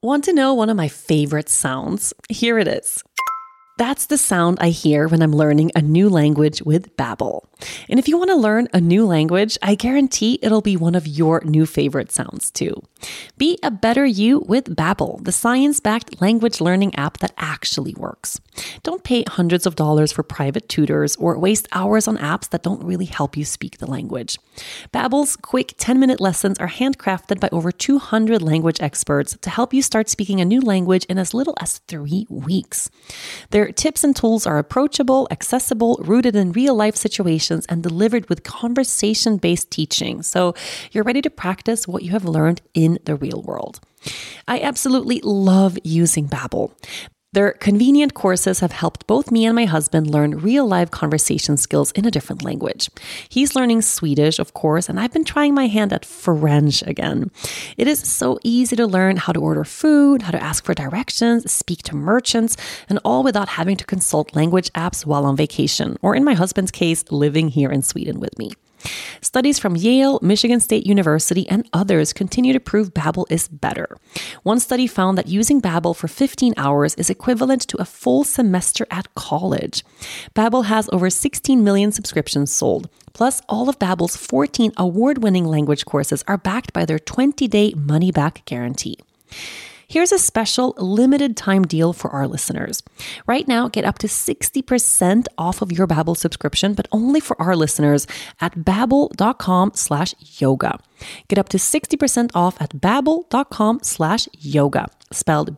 Want to know one of my favorite sounds? Here it is. That's the sound I hear when I'm learning a new language with Babbel. And if you want to learn a new language, I guarantee it'll be one of your new favorite sounds too. Be a better you with Babbel, the science-backed language learning app that actually works. Don't pay hundreds of dollars for private tutors or waste hours on apps that don't really help you speak the language. Babbel's quick 10-minute lessons are handcrafted by over 200 language experts to help you start speaking a new language in as little as 3 weeks. Their tips and tools are approachable, accessible, rooted in real-life situations, and delivered with conversation-based teaching. So you're ready to practice what you have learned in the real world. I absolutely love using Babbel. Their convenient courses have helped both me and my husband learn real-life conversation skills in a different language. He's learning Swedish, of course, and I've been trying my hand at French again. It is so easy to learn how to order food, how to ask for directions, speak to merchants, and all without having to consult language apps while on vacation, or in my husband's case, living here in Sweden with me. Studies from Yale, Michigan State University, and others continue to prove Babbel is better. One study found that using Babbel for 15 hours is equivalent to a full semester at college. Babbel has over 16 million subscriptions sold. Plus, all of Babbel's 14 award-winning language courses are backed by their 20-day money-back guarantee. Here's a special limited time deal for our listeners. Right now, get up to 60% off of your Babbel subscription, but only for our listeners at babbel.com/yoga. Get up to 60% off at babbel.com/yoga, spelled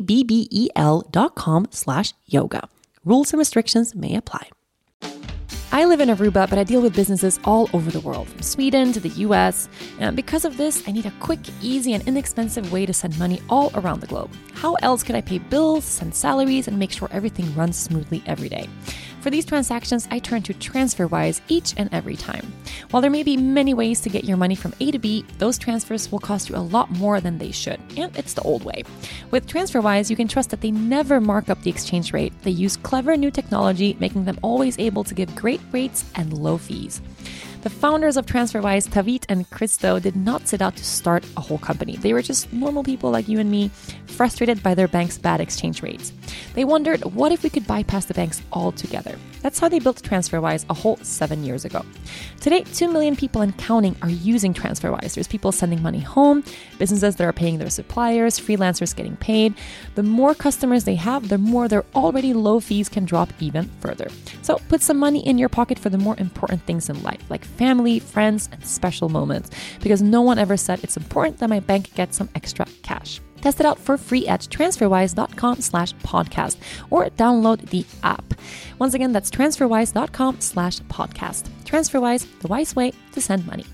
BABBEL.com/yoga. Rules and restrictions may apply. I live in Aruba, but I deal with businesses all over the world, from Sweden to the US. And because of this, I need a quick, easy, and inexpensive way to send money all around the globe. How else could I pay bills, send salaries, and make sure everything runs smoothly every day? For these transactions, I turn to TransferWise each and every time. While there may be many ways to get your money from A to B, those transfers will cost you a lot more than they should, and it's the old way. With TransferWise, you can trust that they never mark up the exchange rate. They use clever new technology, making them always able to give great rates and low fees. The founders of TransferWise, Tavit and Christo, did not set out to start a whole company. They were just normal people like you and me, frustrated by their bank's bad exchange rates. They wondered, what if we could bypass the banks altogether? That's how they built TransferWise a whole 7 years ago. Today, 2 million people and counting are using TransferWise. There's people sending money home, businesses that are paying their suppliers, freelancers getting paid. The more customers they have, the more their already low fees can drop even further. So put some money in your pocket for the more important things in life, like family, friends, and special moments, because no one ever said it's important that my bank gets some extra cash. Test it out for free at transferwise.com/podcast or download the app. Once again, that's transferwise.com/podcast. TransferWise, the wise way to send money.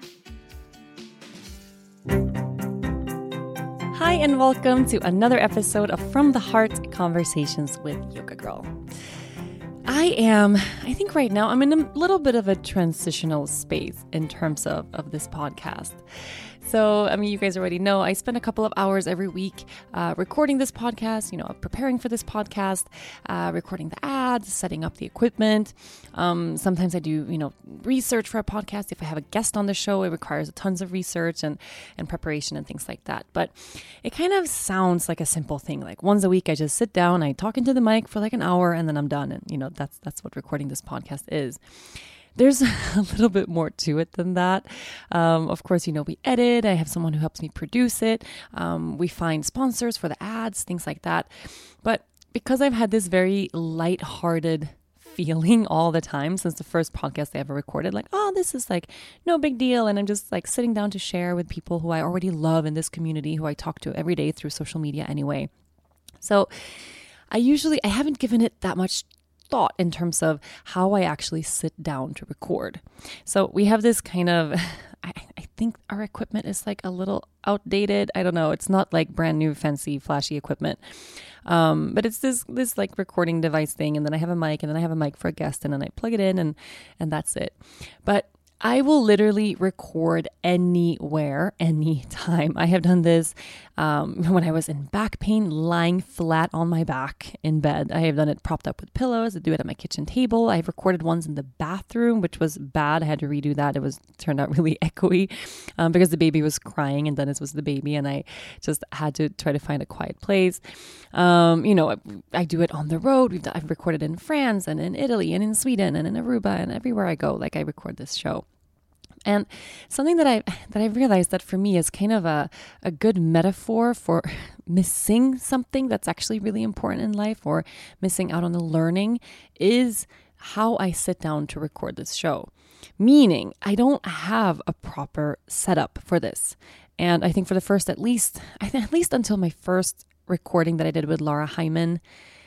Hi, and welcome to another episode of From the Heart Conversations with Yoga Girl. I think right now I'm in a little bit of a transitional space in terms of this podcast. So, you guys already know I spend a couple of hours every week recording this podcast, preparing for this podcast, recording the ads, setting up the equipment. Sometimes I do, research for a podcast. If I have a guest on the show, it requires tons of research and preparation and things like that. But it kind of sounds like a simple thing. Like once a week, I just sit down, I talk into the mic for like an hour, and then I'm done. And, that's what recording this podcast is. There's a little bit more to it than that. Of course, we edit. I have someone who helps me produce it. We find sponsors for the ads, things like that. But because I've had this very lighthearted feeling all the time since the first podcast I ever recorded, like, oh, this is like no big deal. And I'm just like sitting down to share with people who I already love in this community, who I talk to every day through social media anyway. So I haven't given it that much thought in terms of how I actually sit down to record. So we have this kind of, I think our equipment is like a little outdated. I don't know. It's not like brand new, fancy, flashy equipment. But it's this like recording device thing. And then I have a mic, and then I have a mic for a guest, and then I plug it in, and that's it. But I will literally record anywhere, anytime. I have done this when I was in back pain, lying flat on my back in bed. I have done it propped up with pillows. I do it at my kitchen table. I've recorded ones in the bathroom, which was bad. I had to redo that. It turned out really echoey because the baby was crying, and Dennis was the baby, and I just had to try to find a quiet place. I do it on the road. I've recorded in France and in Italy and in Sweden and in Aruba and everywhere I go. Like, I record this show. And something that I've realized that for me is kind of a good metaphor for missing something that's actually really important in life, or missing out on the learning, is how I sit down to record this show. Meaning, I don't have a proper setup for this. And I think for the first, at least until my first recording that I did with Laura Hyman,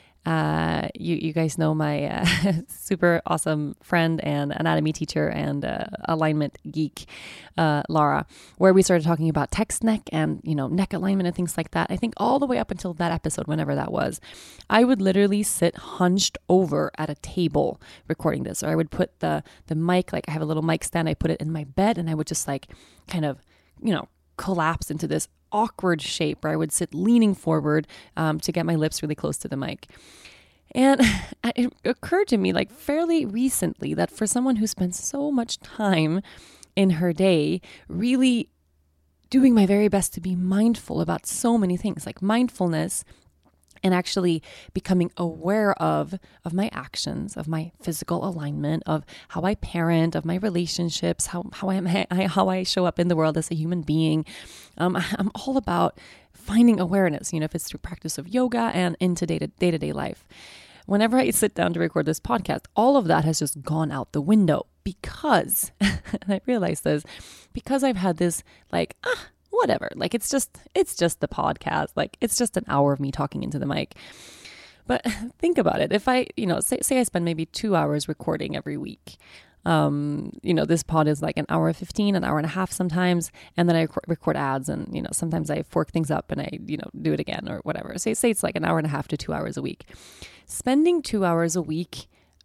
you guys know my super awesome friend and anatomy teacher and alignment geek, Laura, where we started talking about text neck and, neck alignment and things like that. I think all the way up until that episode, whenever that was, I would literally sit hunched over at a table recording this, or I would put the mic, like I have a little mic stand, I put it in my bed, and I would just like kind of, collapse into this awkward shape where I would sit leaning forward to get my lips really close to the mic. And it occurred to me like fairly recently that for someone who spends so much time in her day really doing my very best to be mindful about so many things, like mindfulness and actually becoming aware of my actions, of my physical alignment, of how I parent, of my relationships, how I show up in the world as a human being. I'm all about finding awareness, if it's through practice of yoga and into day-to-day life. Whenever I sit down to record this podcast, all of that has just gone out the window because, and I realized this, because I've had this whatever, like it's just the podcast, like it's just an hour of me talking into the mic. But think about it. If I, say I spend maybe 2 hours recording every week, this pod is like an hour 15, an hour and a half sometimes, and then I record ads, and sometimes I fork things up and I do it again or whatever. Say it's like an hour and a half to 2 hours a week. Spending 2 hours a week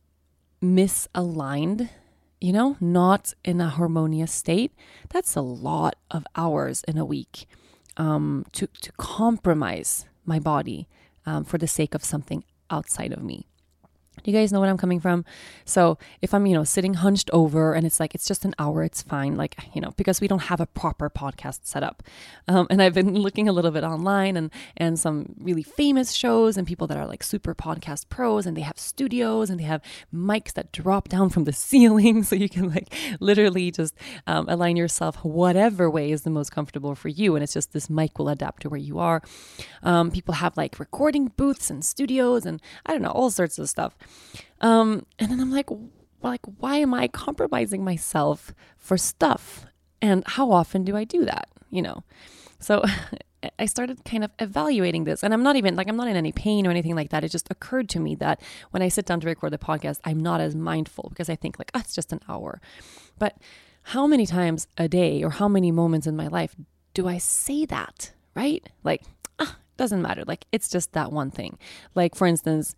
misaligned, not in a harmonious state, that's a lot of hours in a week to compromise my body for the sake of something outside of me. Do you guys know what I'm coming from? So if I'm, sitting hunched over and it's just an hour, it's fine. Because we don't have a proper podcast set up. And I've been looking a little bit online and some really famous shows and people that are like super podcast pros, and they have studios and they have mics that drop down from the ceiling. So you can literally just align yourself whatever way is the most comfortable for you. And it's just this mic will adapt to where you are. People have recording booths and studios and I don't know, all sorts of stuff. And then I'm like, why am I compromising myself for stuff? And how often do I do that? So I started kind of evaluating this, and I'm not in any pain or anything like that. It just occurred to me that when I sit down to record the podcast, I'm not as mindful because I think it's just an hour. But how many times a day or how many moments in my life do I say that, right? Doesn't matter. It's just that one thing. For instance,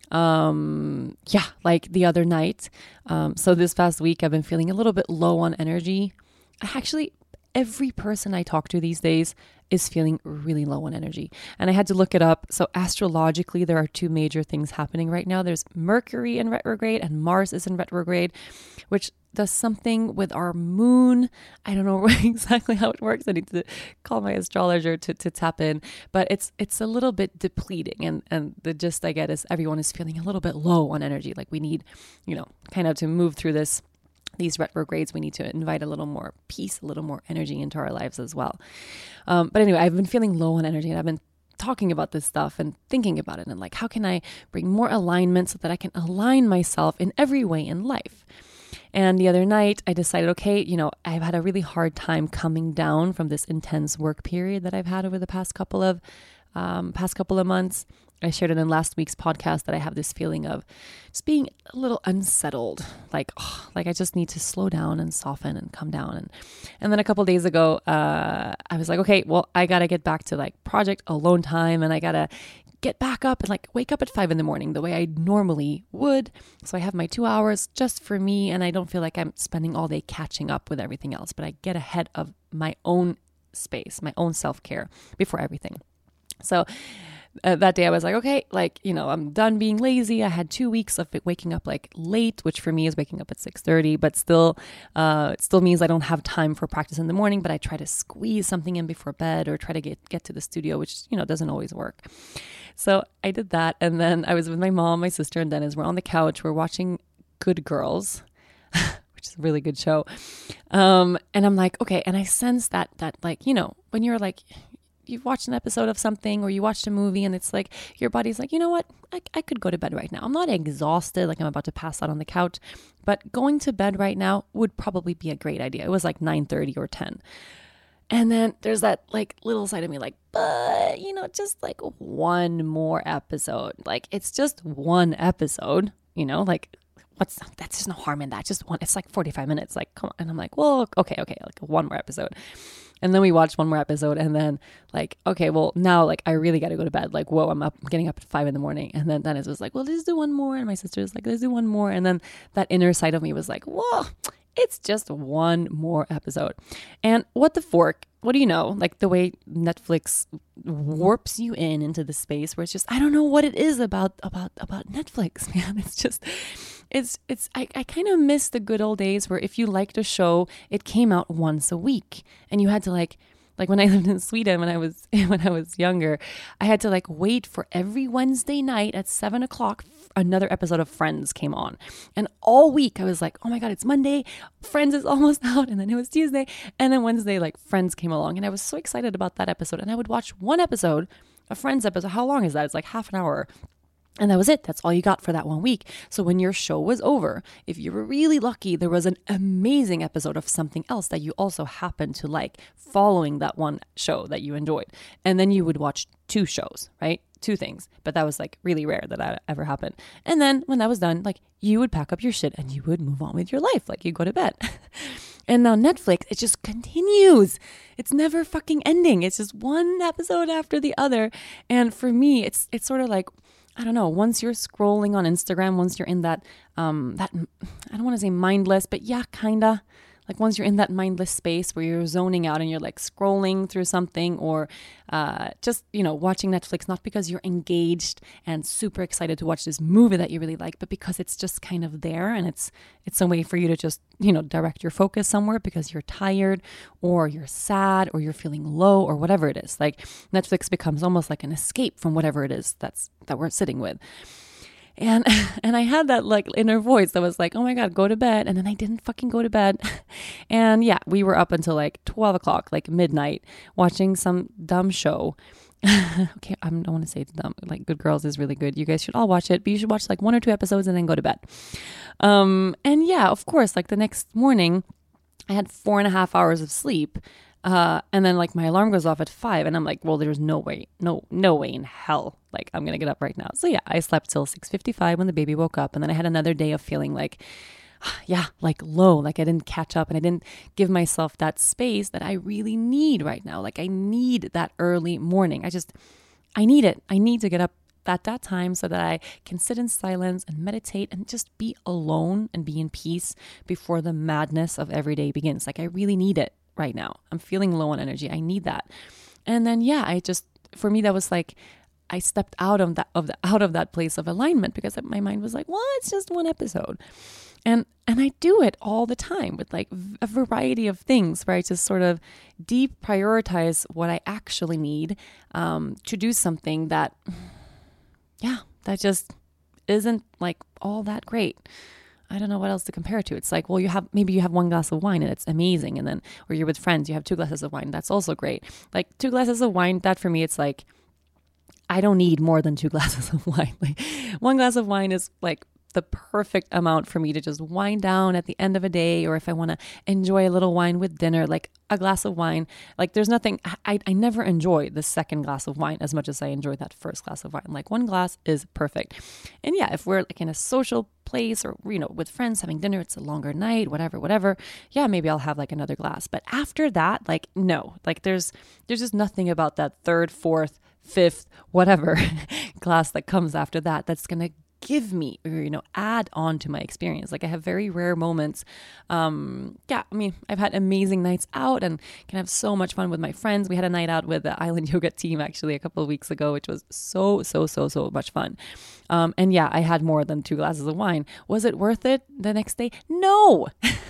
the other night. So this past week, I've been feeling a little bit low on energy. Every person I talk to these days is feeling really low on energy. And I had to look it up. So astrologically, there are two major things happening right now. There's Mercury in retrograde and Mars is in retrograde, which does something with our moon. I don't know exactly how it works. I need to call my astrologer to tap in, but it's a little bit depleting. And the gist I get is everyone is feeling a little bit low on energy. We need, kind of to move through these retrogrades, we need to invite a little more peace, a little more energy into our lives as well. But anyway, I've been feeling low on energy and I've been talking about this stuff and thinking about it and how can I bring more alignment so that I can align myself in every way in life. And the other night I decided, okay, I've had a really hard time coming down from this intense work period that I've had over the past couple of months. I shared it in last week's podcast that I have this feeling of just being a little unsettled, like I just need to slow down and soften and come down. And then a couple of days ago, I was like, okay, well, I got to get back to project alone time, and I got to get back up and like wake up at 5 a.m. the way I normally would. So I have my 2 hours just for me, and I don't feel like I'm spending all day catching up with everything else, but I get ahead of my own space, my own self-care before everything. So that day I was like, okay, like, I'm done being lazy. I had 2 weeks of waking up like late, which for me is waking up at 6:30, but still, it still means I don't have time for practice in the morning, but I try to squeeze something in before bed or try to get to the studio, which, doesn't always work. So I did that. And then I was with my mom, my sister, and Dennis. We're on the couch. We're watching Good Girls, which is a really good show. And I'm like, okay. And I sense that like, when you're like, you've watched an episode of something or you watched a movie and it's like your body's like, you know what, I could go to bed right now. I'm not exhausted, like I'm about to pass out on the couch, but going to bed right now would probably be a great idea. It was like 9:30 or 10. And then there's that like little side of me like, but just like one more episode. Like it's just one episode, like that's just no harm in that. Just one, it's like 45 minutes. Like, come on. And I'm like, well, okay. Like one more episode. And then we watched one more episode and then like, okay, well now like I really got to go to bed. Like, whoa, I'm getting up at 5 a.m. And then Dennis was like, well, let's do one more. And my sister was like, let's do one more. And then that inner side of me was like, whoa, it's just one more episode. And what the fork, what do you know? Like the way Netflix warps you into the space where it's just, I don't know what it is about Netflix, man. It's just, I kind of miss the good old days where if you liked a show, it came out once a week and you had to like when I lived in Sweden when I was younger, I had to like wait for every Wednesday night at 7:00 another episode of Friends came on. And all week I was like, oh my God, it's Monday, Friends is almost out. And then it was Tuesday. And then Wednesday, like Friends came along. And I was so excited about that episode. And I would watch one episode, a Friends episode. How long is that? It's like half an hour. And that was it. That's all you got for that 1 week. So when your show was over, if you were really lucky, there was an amazing episode of something else that you also happened to like following that one show that you enjoyed. And then you would watch 2 shows, right? 2 things. But that was like really rare that ever happened. And then when that was done, like you would pack up your shit and you would move on with your life. Like you go to bed. And now Netflix, it just continues. It's never fucking ending. It's just one episode after the other. And for me, it's sort of like, I don't know, once you're scrolling on Instagram, once you're in that I don't want to say mindless, but yeah, kind of. Like once you're in that mindless space where you're zoning out and you're like scrolling through something or just, watching Netflix, not because you're engaged and super excited to watch this movie that you really like, but because it's just kind of there and it's a way for you to just, direct your focus somewhere because you're tired or you're sad or you're feeling low or whatever it is. Like Netflix becomes almost like an escape from whatever it is that we're sitting with. And I had that like inner voice that was like, oh my God, go to bed. And then I didn't fucking go to bed. And yeah, we were up until like 12 o'clock, like midnight, watching some dumb show. Okay, I don't want to say it's dumb. Like Good Girls is really good. You guys should all watch it, but you should watch like 1 or 2 episodes and then go to bed. And yeah, of course, like the next morning, I had 4.5 hours of sleep. And then like my alarm goes off at 5 and I'm like, well, there's no way in hell. Like I'm going to get up right now. So yeah, I slept till 6:55 when the baby woke up. And then I had another day of feeling like, like low, like I didn't catch up and I didn't give myself that space that I really need right now. Like I need that early morning. I need it. I need to get up at that time so that I can sit in silence and meditate and just be alone and be in peace before the madness of every day begins. Like I really need it right now. I'm feeling low on energy. I need that. And then, for me, that was like, I stepped out of that place of alignment because my mind was like, well, it's just one episode. And I do it all the time with like a variety of things where I just sort of deep prioritize what I actually need to do something that just isn't like all that great. I don't know what else to compare it to. It's like, well, maybe you have 1 glass of wine and it's amazing. And then, or you're with friends, you have 2 glasses of wine. That's also great. Like 2 glasses of wine, that for me, it's like, I don't need more than 2 glasses of wine. Like 1 glass of wine is like the perfect amount for me to just wind down at the end of a day, or if I want to enjoy a little wine with dinner, like a glass of wine. Like there's nothing, I never enjoy the second glass of wine as much as I enjoy that first glass of wine. Like 1 glass is perfect. And yeah, if we're like in a social place or, with friends having dinner, it's a longer night, whatever. Yeah, maybe I'll have like another glass. But after that, like, no, like there's just nothing about that 3rd, 4th, 5th, whatever glass that comes after that that's going to give me, or, add on to my experience. Like I have very rare moments. I've had amazing nights out and can have so much fun with my friends. We had a night out with the Island Yoga team actually a couple of weeks ago, which was so much fun. I had more than 2 glasses of wine. Was it worth it the next day? No.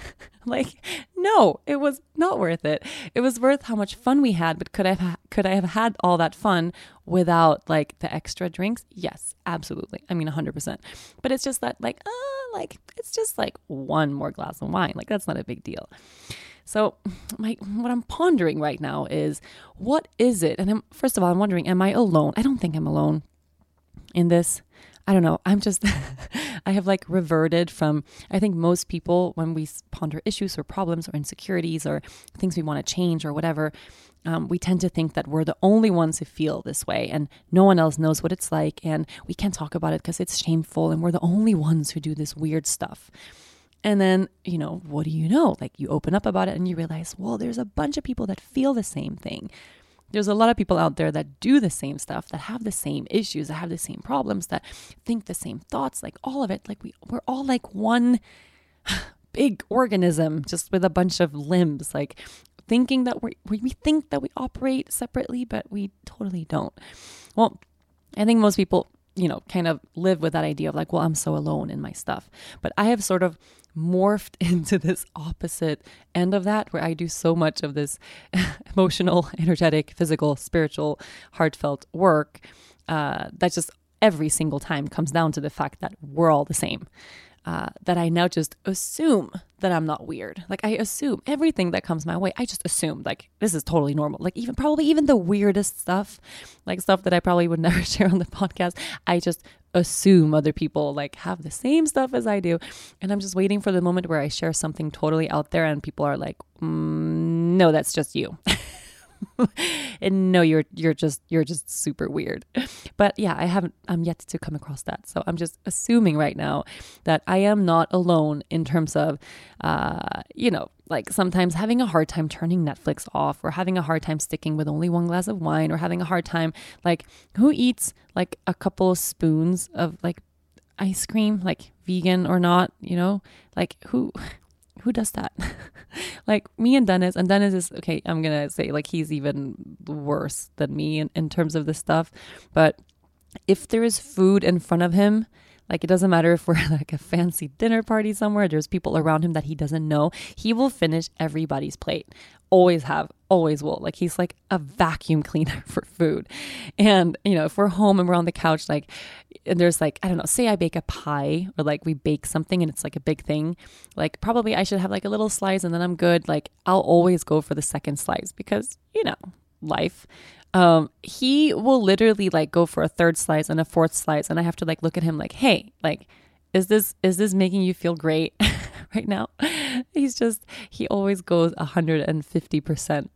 No, it was not worth it. It was worth how much fun we had, but could I have had all that fun without like the extra drinks? Yes, absolutely. 100%. But it's just that it's just like one more glass of wine. Like that's not a big deal. So what I'm pondering right now is, what is it? And first of all, I'm wondering, am I alone? I don't think I'm alone in this. I don't know. I have like reverted from, I think most people, when we ponder issues or problems or insecurities or things we want to change or whatever, we tend to think that we're the only ones who feel this way and no one else knows what it's like. And we can't talk about it because it's shameful. And we're the only ones who do this weird stuff. And then, what do you know? Like you open up about it and you realize, well, there's a bunch of people that feel the same thing. There's a lot of people out there that do the same stuff, that have the same issues, that have the same problems, that think the same thoughts, like all of it. Like we're all like one big organism just with a bunch of limbs, like thinking that we think that we operate separately, but we totally don't. Well, I think most people, kind of live with that idea of like, well, I'm so alone in my stuff. But I have sort of morphed into this opposite end of that, where I do so much of this emotional, energetic, physical, spiritual, heartfelt work that just every single time comes down to the fact that we're all the same. That I now just assume that I'm not weird. Like I assume everything that comes my way, I just assume like this is totally normal. Like probably even the weirdest stuff, like stuff that I probably would never share on the podcast, I just assume other people like have the same stuff as I do. And I'm just waiting for the moment where I share something totally out there and people are like, no, that's just you. And no, you're just super weird. But yeah, I'm yet to come across that. So I'm just assuming right now that I am not alone in terms of, like sometimes having a hard time turning Netflix off, or having a hard time sticking with only 1 glass of wine, or having a hard time, like who eats like a couple of spoons of like ice cream, like vegan or not, like who does that? Like me and Dennis is, okay, I'm going to say like he's even worse than me in terms of this stuff. But if there is food in front of him, like it doesn't matter if we're like a fancy dinner party somewhere, there's people around him that he doesn't know, he will finish everybody's plate. Always have, always will. Like he's like a vacuum cleaner for food. And, if we're home and we're on the couch, like, and there's like, I don't know, say I bake a pie or like we bake something and it's like a big thing, like probably I should have like a little slice and then I'm good. Like I'll always go for the second slice because, life. He will literally like go for a third slice and a fourth slice. And I have to like look at him like, hey, like, is this making you feel great right now? He always goes 150%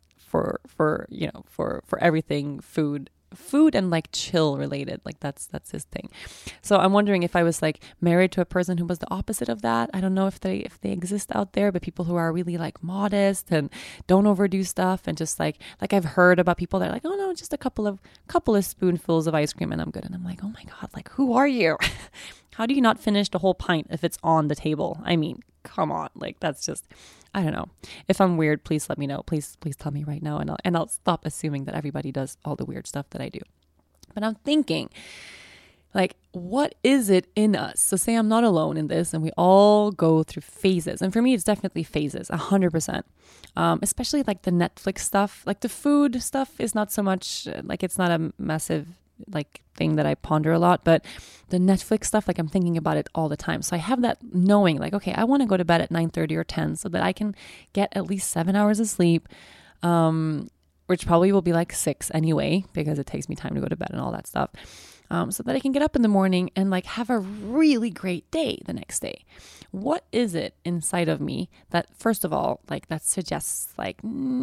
for everything food and like chill related. Like that's his thing. So I'm wondering if I was like married to a person who was the opposite of that. I don't know if they exist out there, but people who are really like modest and don't overdo stuff, and just like I've heard about people that are like, oh no, just a couple of spoonfuls of ice cream and I'm good. And I'm like, oh my God, like who are you? How do you not finish the whole pint if it's on the table? I mean, come on. Like that's just, I don't know. If I'm weird, please let me know. Please tell me right now, and I'll stop assuming that everybody does all the weird stuff that I do. But I'm thinking, like, what is it in us? So say I'm not alone in this, and we all go through phases. And for me, it's definitely phases, 100%. Especially like the Netflix stuff. Like the food stuff is not so much, like it's not a massive like thing that I ponder a lot, but the Netflix stuff, like I'm thinking about it all the time. So I have that knowing like, okay, I want to go to bed at 9:30 or 10 so that I can get at least 7 hours of sleep, which probably will be like 6 anyway, because it takes me time to go to bed and all that stuff. So that I can get up in the morning and like have a really great day the next day. What is it inside of me that, first of all, like that suggests like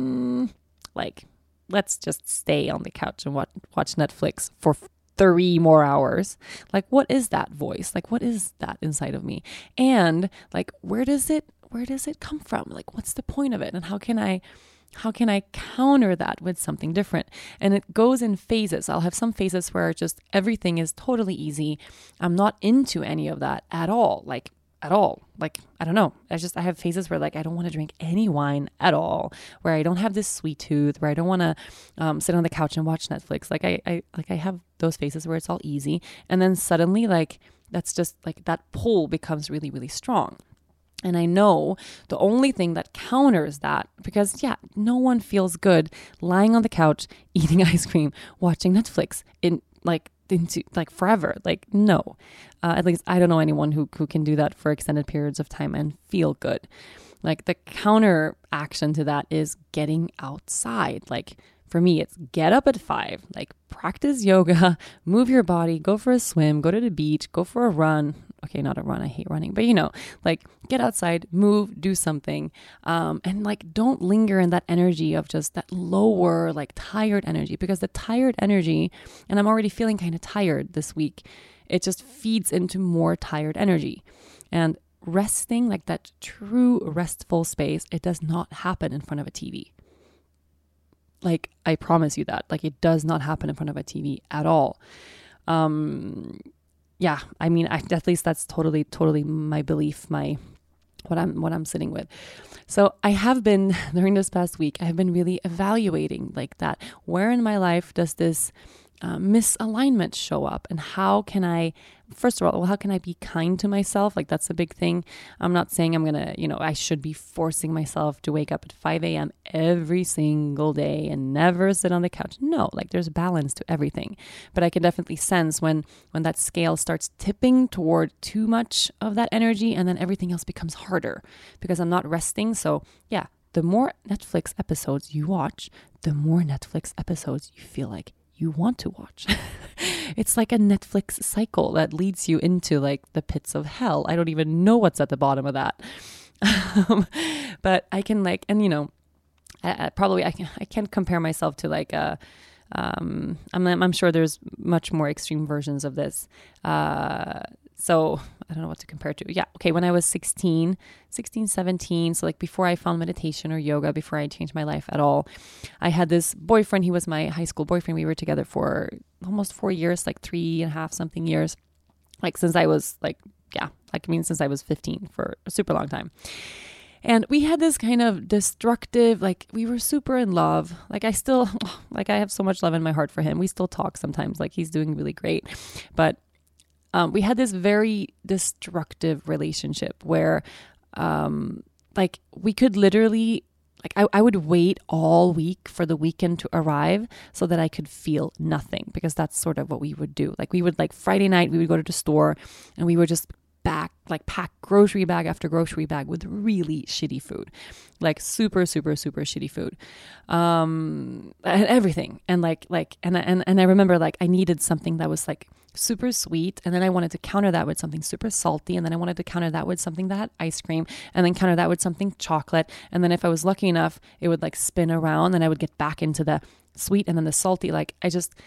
let's just stay on the couch and watch Netflix for 3 more hours. Like, what is that voice? Like, what is that inside of me? And like, where does it come from? Like, what's the point of it? And how can I how can I counter that with something different? And it goes in phases. I'll have some phases where just everything is totally easy. I'm not into any of that at all. Like, at all. Like, I don't know. I have phases where like I don't want to drink any wine at all, where I don't have this sweet tooth, where I don't want to sit on the couch and watch Netflix. Like I have those phases where it's all easy. And then suddenly like that's just like that pull becomes really, really strong. And I know the only thing that counters that, because no one feels good lying on the couch, eating ice cream, watching Netflix into forever. Like, no, at least I don't know anyone who can do that for extended periods of time and feel good. Like, the counter action to that is getting outside. Like, for me, it's get up at 5, like practice yoga, move your body, go for a swim, go to the beach, go for a run. Okay, not a run. I hate running, but like get outside, move, do something. And like, don't linger in that energy of just that lower, like tired energy, because the tired energy, and I'm already feeling kind of tired this week, it just feeds into more tired energy. And resting, like that true restful space, it does not happen in front of a TV. Like, I promise you that, like, it does not happen in front of a TV at all. Yeah, I mean, at least that's totally my belief, what I'm sitting with. So I have been, during this past week, I have been really evaluating like that. Where in my life does this misalignment show up, and how can I, first of all, how can I be kind to myself? Like, that's a big thing. I'm not saying I'm going to, I should be forcing myself to wake up at 5 a.m. every single day and never sit on the couch. No, like there's balance to everything. But I can definitely sense when that scale starts tipping toward too much of that energy, and then everything else becomes harder because I'm not resting. So yeah, the more Netflix episodes you watch, the more Netflix episodes you feel like you want to watch. It's like a Netflix cycle that leads you into like the pits of hell. I don't even know what's at the bottom of that. But I can like, and I can't compare myself to like I'm sure there's much more extreme versions of this. So I don't know what to compare to. Yeah. Okay. When I was 16, 17, so like before I found meditation or yoga, before I changed my life at all, I had this boyfriend. He was my high school boyfriend. We were together for almost 4 years, like 3.5 something years, like since I was since I was 15, for a super long time. And we had this kind of destructive, like we were super in love. Like I have so much love in my heart for him. We still talk sometimes, like he's doing really great. But we had this very destructive relationship where like we could literally, like I would wait all week for the weekend to arrive so that I could feel nothing, because that's sort of what we would do. Like we would, like Friday night, we would go to the store and we would just pack grocery bag after grocery bag with really shitty food, like super shitty food, and everything. And and I remember like I needed something that was like super sweet, and then I wanted to counter that with something super salty, and then I wanted to counter that with something that had ice cream, and then counter that with something chocolate, and then if I was lucky enough, it would like spin around and I would get back into the sweet and then the salty. Like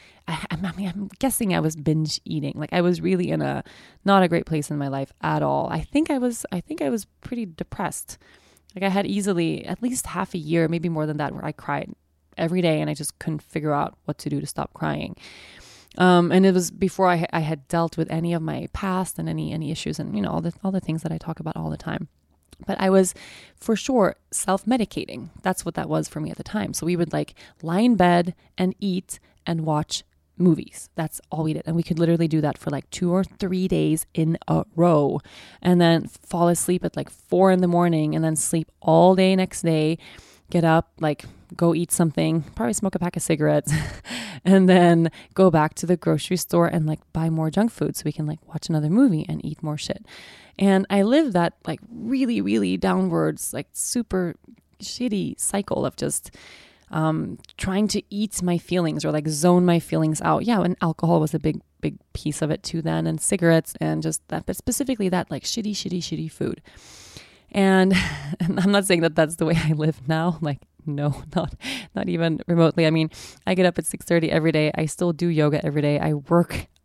I'm guessing I was binge eating. Like I was really in not a great place in my life at all. I think I was pretty depressed. Like I had easily at least half a year, maybe more than that, where I cried every day and I just couldn't figure out what to do to stop crying. And it was before I had dealt with any of my past and any issues and all the things that I talk about all the time. But I was for sure self-medicating. That's what that was for me at the time. So we would like lie in bed and eat and watch movies. That's all we did. And we could literally do that for like 2 or 3 days in a row, and then fall asleep at like 4 a.m, and then sleep all day next day, get up, like go eat something, probably smoke a pack of cigarettes, and then go back to the grocery store and like buy more junk food so we can like watch another movie and eat more shit. And I lived that like really, really downwards, like super shitty cycle of just trying to eat my feelings or like zone my feelings out. Yeah, and alcohol was a big piece of it too then, and cigarettes and just that, but specifically that like shitty food. And I'm not saying that that's the way I live now. Like, no, not even remotely. I mean, I get up at 6:30 every day. I still do yoga every day. I work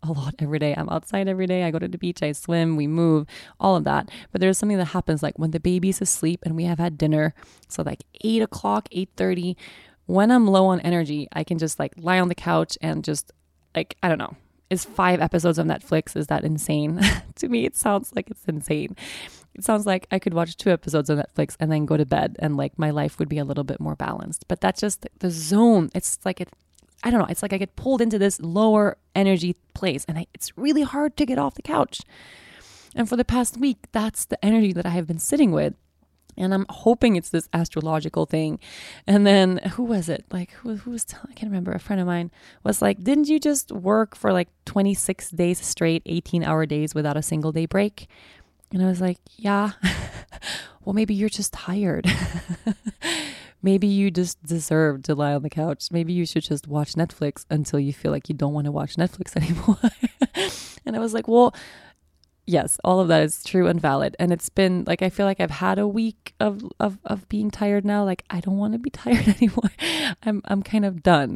a lot every day. I'm outside every day. I go to the beach, I swim, we move, all of that. But there's something that happens like when the baby's asleep and we have had dinner. So like 8 o'clock, 8:30, when I'm low on energy, I can just like lie on the couch and just like, I don't know. Is 5 episodes of Netflix, is that insane? To me, it sounds like it's insane. It sounds like I could watch 2 episodes of Netflix and then go to bed and like my life would be a little bit more balanced. But that's just the zone. It's like, I don't know. It's like I get pulled into this lower energy place and it's really hard to get off the couch. And for the past week, that's the energy that I have been sitting with. And I'm hoping it's this astrological thing. And then who was it? Like who was, I can't remember. A friend of mine was like, didn't you just work for like 26 days straight, 18-hour days without a single day break? And I was like, yeah. Well, maybe you're just tired. Maybe you just deserve to lie on the couch. Maybe you should just watch Netflix until you feel like you don't want to watch Netflix anymore. And I was like, well, yes, all of that is true and valid. And it's been like, I feel like I've had a week of being tired now. Like, I don't want to be tired anymore. I'm kind of done.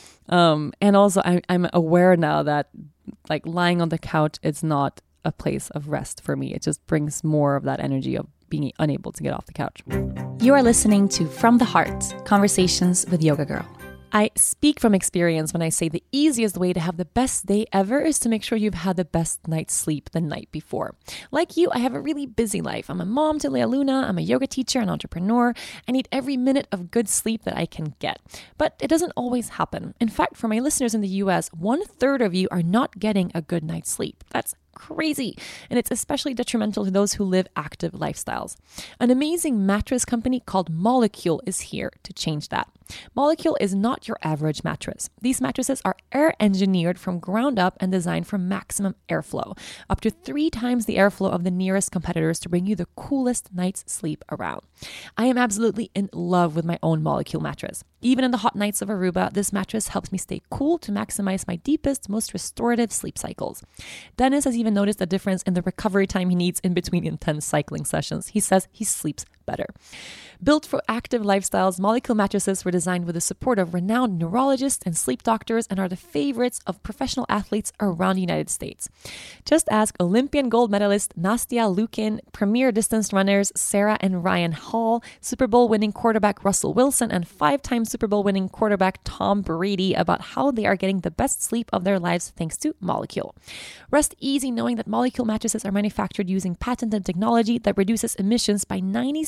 And also I'm aware now that like lying on the couch is not a place of rest for me. It just brings more of that energy of being unable to get off the couch. You are listening to From the Heart, Conversations with Yoga Girl. I speak from experience when I say the easiest way to have the best day ever is to make sure you've had the best night's sleep the night before. Like you, I have a really busy life. I'm a mom to Lea Luna. I'm a yoga teacher and entrepreneur. I need every minute of good sleep that I can get. But it doesn't always happen. In fact, for my listeners in the US, 1/3 of you are not getting a good night's sleep. That's crazy. And it's especially detrimental to those who live active lifestyles. An amazing mattress company called Molecule is here to change that. Molecule is not your average mattress. These mattresses are air engineered from ground up and designed for maximum airflow, up to 3 times the airflow of the nearest competitors to bring you the coolest night's sleep around. I am absolutely in love with my own Molecule mattress. Even in the hot nights of Aruba, this mattress helps me stay cool to maximize my deepest, most restorative sleep cycles. Dennis has even noticed a difference in the recovery time he needs in between intense cycling sessions. He says he sleeps better. Built for active lifestyles, Molecule mattresses were designed with the support of renowned neurologists and sleep doctors and are the favorites of professional athletes around the United States. Just ask Olympian gold medalist Nastia Liukin, premier distance runners Sarah and Ryan Hall, Super Bowl winning quarterback Russell Wilson, and 5-time Super Bowl winning quarterback Tom Brady about how they are getting the best sleep of their lives thanks to Molecule. Rest easy knowing that Molecule mattresses are manufactured using patented technology that reduces emissions by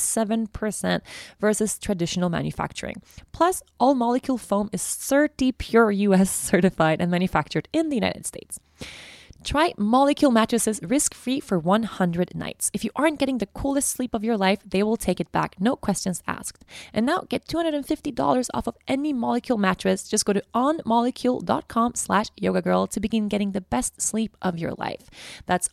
97% versus traditional manufacturing. Plus, all Molecule foam is CertiPure US certified and manufactured in the United States. Try Molecule mattresses risk-free for 100 nights. If you aren't getting the coolest sleep of your life, they will take it back, no questions asked. And now get $250 off of any Molecule mattress. Just go to onmolecule.com/yogagirl to begin getting the best sleep of your life. That's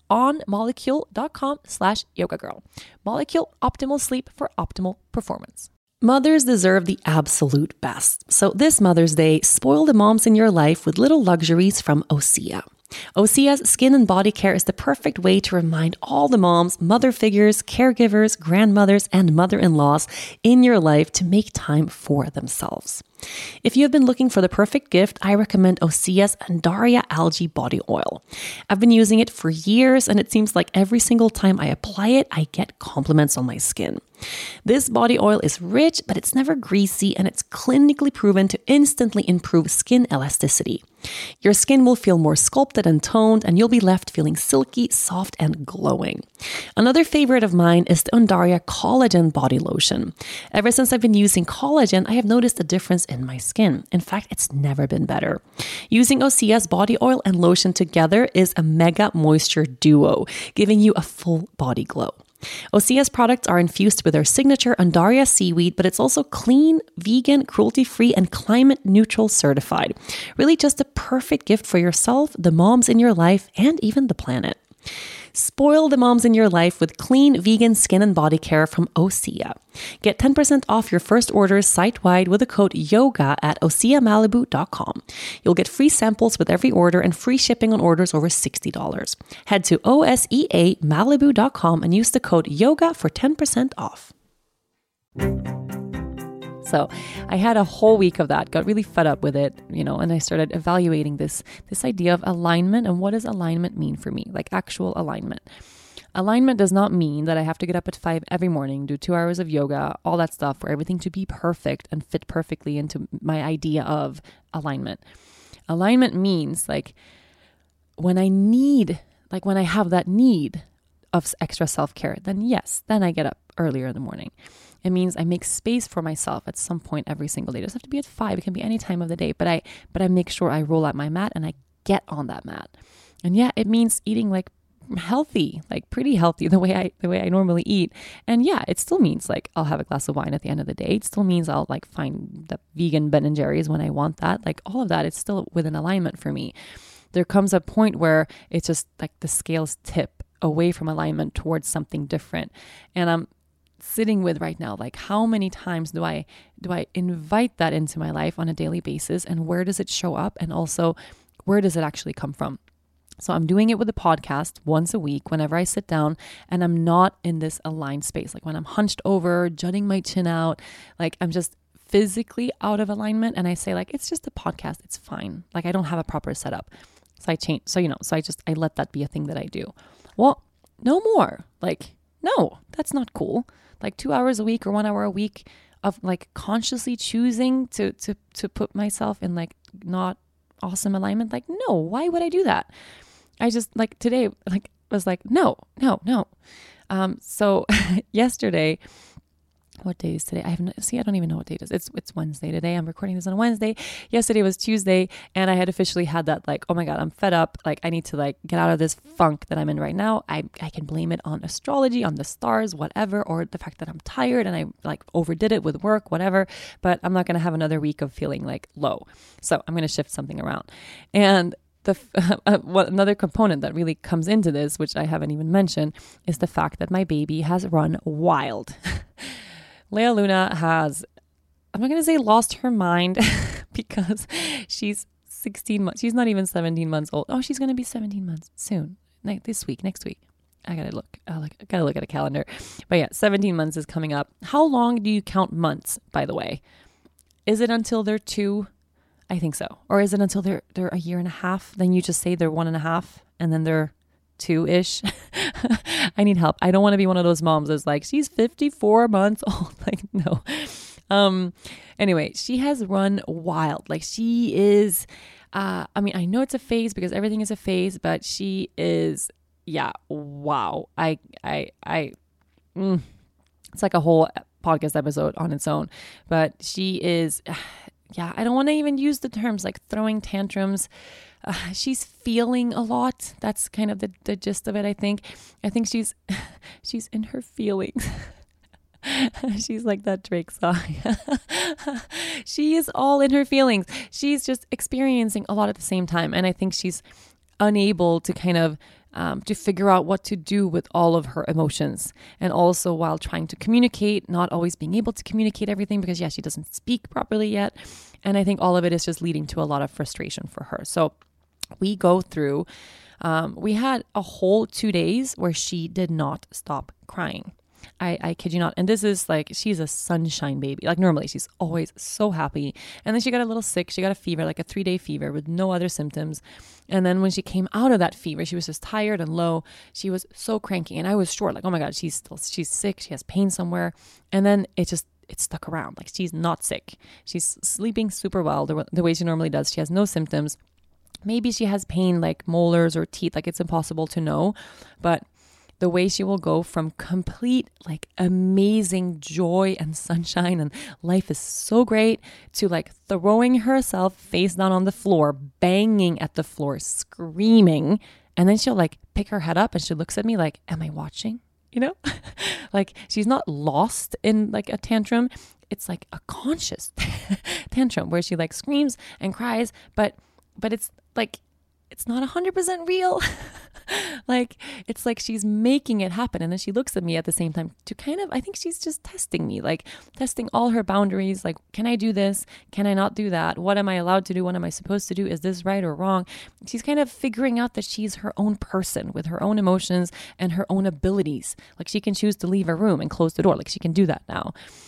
onmolecule.com/yogagirl. Molecule, optimal sleep for optimal performance. Mothers deserve the absolute best. So this Mother's Day, spoil the moms in your life with little luxuries from Osea. Osea's skin and body care is the perfect way to remind all the moms, mother figures, caregivers, grandmothers, and mother-in-laws in your life to make time for themselves. If you have been looking for the perfect gift, I recommend Osea's Undaria Algae Body Oil. I've been using it for years, and it seems like every single time I apply it, I get compliments on my skin. This body oil is rich, but it's never greasy, and it's clinically proven to instantly improve skin elasticity. Your skin will feel more sculpted and toned, and you'll be left feeling silky, soft, and glowing. Another favorite of mine is the Undaria Collagen Body Lotion. Ever since I've been using collagen, I have noticed a difference in my skin. In fact, it's never been better. Using Osea's body oil and lotion together is a mega moisture duo, giving you a full body glow. Osea's products are infused with their signature Undaria seaweed, but it's also clean, vegan, cruelty-free, and climate-neutral certified. Really just the perfect gift for yourself, the moms in your life, and even the planet. Spoil the moms in your life with clean, vegan skin and body care from Osea. Get 10% off your first orders site-wide with the code YOGA at OseaMalibu.com. You'll get free samples with every order and free shipping on orders over $60. Head to OSEAMalibu.com and use the code YOGA for 10% off. So I had a whole week of that, got really fed up with it, and I started evaluating this idea of alignment and what does alignment mean for me, like actual alignment. Alignment does not mean that I have to get up at 5 every morning, do 2 hours of yoga, all that stuff for everything to be perfect and fit perfectly into my idea of alignment. Alignment means like when I have that need of extra self-care, then I get up earlier in the morning. It means I make space for myself at some point every single day. It doesn't have to be at 5. It can be any time of the day, but I make sure I roll out my mat and I get on that mat. And yeah, it means eating like healthy, like pretty healthy, the way I normally eat. And yeah, it still means like I'll have a glass of wine at the end of the day. It still means I'll like find the vegan Ben & Jerry's when I want that. Like all of that, it's still within alignment for me. There comes a point where it's just like the scales tip away from alignment towards something different. And I'm sitting with right now, like how many times do I invite that into my life on a daily basis, and where does it show up, and also where does it actually come from? So I'm doing it with a podcast once a week whenever I sit down and I'm not in this aligned space. Like when I'm hunched over, jutting my chin out, like I'm just physically out of alignment, and I say like, it's just a podcast. It's fine. Like I don't have a proper setup. So I change. So, I let that be a thing that I do. Well, no more. Like, no, that's not cool. Like 2 hours a week or 1 hour a week of like consciously choosing to put myself in like not awesome alignment. Like, no, why would I do that? I just like today, like was like, no. So yesterday, what day is today? I don't even know what date it is. It's Wednesday today. I'm recording this on a Wednesday. Yesterday was Tuesday, and I had officially had that like, oh my God, I'm fed up. Like I need to like get out of this funk that I'm in right now. I can blame it on astrology, on the stars, whatever, or the fact that I'm tired and I like overdid it with work, whatever. But I'm not going to have another week of feeling like low. So I'm going to shift something around. And another component that really comes into this, which I haven't even mentioned, is the fact that my baby has run wild. Leia Luna has, I'm not going to say lost her mind because she's 16 months. She's not even 17 months old. Oh, she's going to be 17 months soon. Next week. I got to look at a calendar. But yeah, 17 months is coming up. How long do you count months, by the way? Is it until they're 2? I think so. Or is it until they're a year and a half? Then you just say they're 1.5 and then they're 2-ish. I need help. I don't want to be one of those moms that's like, she's 54 months old. Like, no. Anyway, she has run wild. Like she is, I mean, I know it's a phase because everything is a phase, but she is, yeah, wow. It's like a whole podcast episode on its own, but she is, yeah, I don't want to even use the terms like throwing tantrums. She's feeling a lot. That's kind of the gist of it, I think. I think she's in her feelings. She's like that Drake song. She is all in her feelings. She's just experiencing a lot at the same time. And I think she's unable to kind of to figure out what to do with all of her emotions. And also while trying to communicate, not always being able to communicate everything because, yeah, she doesn't speak properly yet. And I think all of it is just leading to a lot of frustration for her. So we go through, we had a whole 2 days where she did not stop crying. I kid you not. And this is like, she's a sunshine baby. Like normally she's always so happy. And then she got a little sick. She got a fever, like a 3-day fever with no other symptoms. And then when she came out of that fever, she was just tired and low. She was so cranky. And I was sure like, oh my God, she's sick. She has pain somewhere. And then it stuck around. Like she's not sick. She's sleeping super well the way she normally does. She has no symptoms. Maybe she has pain like molars or teeth. Like it's impossible to know. But the way she will go from complete like amazing joy and sunshine and life is so great to like throwing herself face down on the floor, banging at the floor, screaming. And then she'll like pick her head up and she looks at me like, am I watching? You know, like she's not lost in like a tantrum. It's like a conscious tantrum where she like screams and cries, but it's like, it's not 100% real. Like, it's like she's making it happen. And then she looks at me at the same time to kind of, I think she's just testing me, like testing all her boundaries. Like, can I do this? Can I not do that? What am I allowed to do? What am I supposed to do? Is this right or wrong? She's kind of figuring out that she's her own person with her own emotions and her own abilities. Like she can choose to leave a room and close the door. Like she can do that now.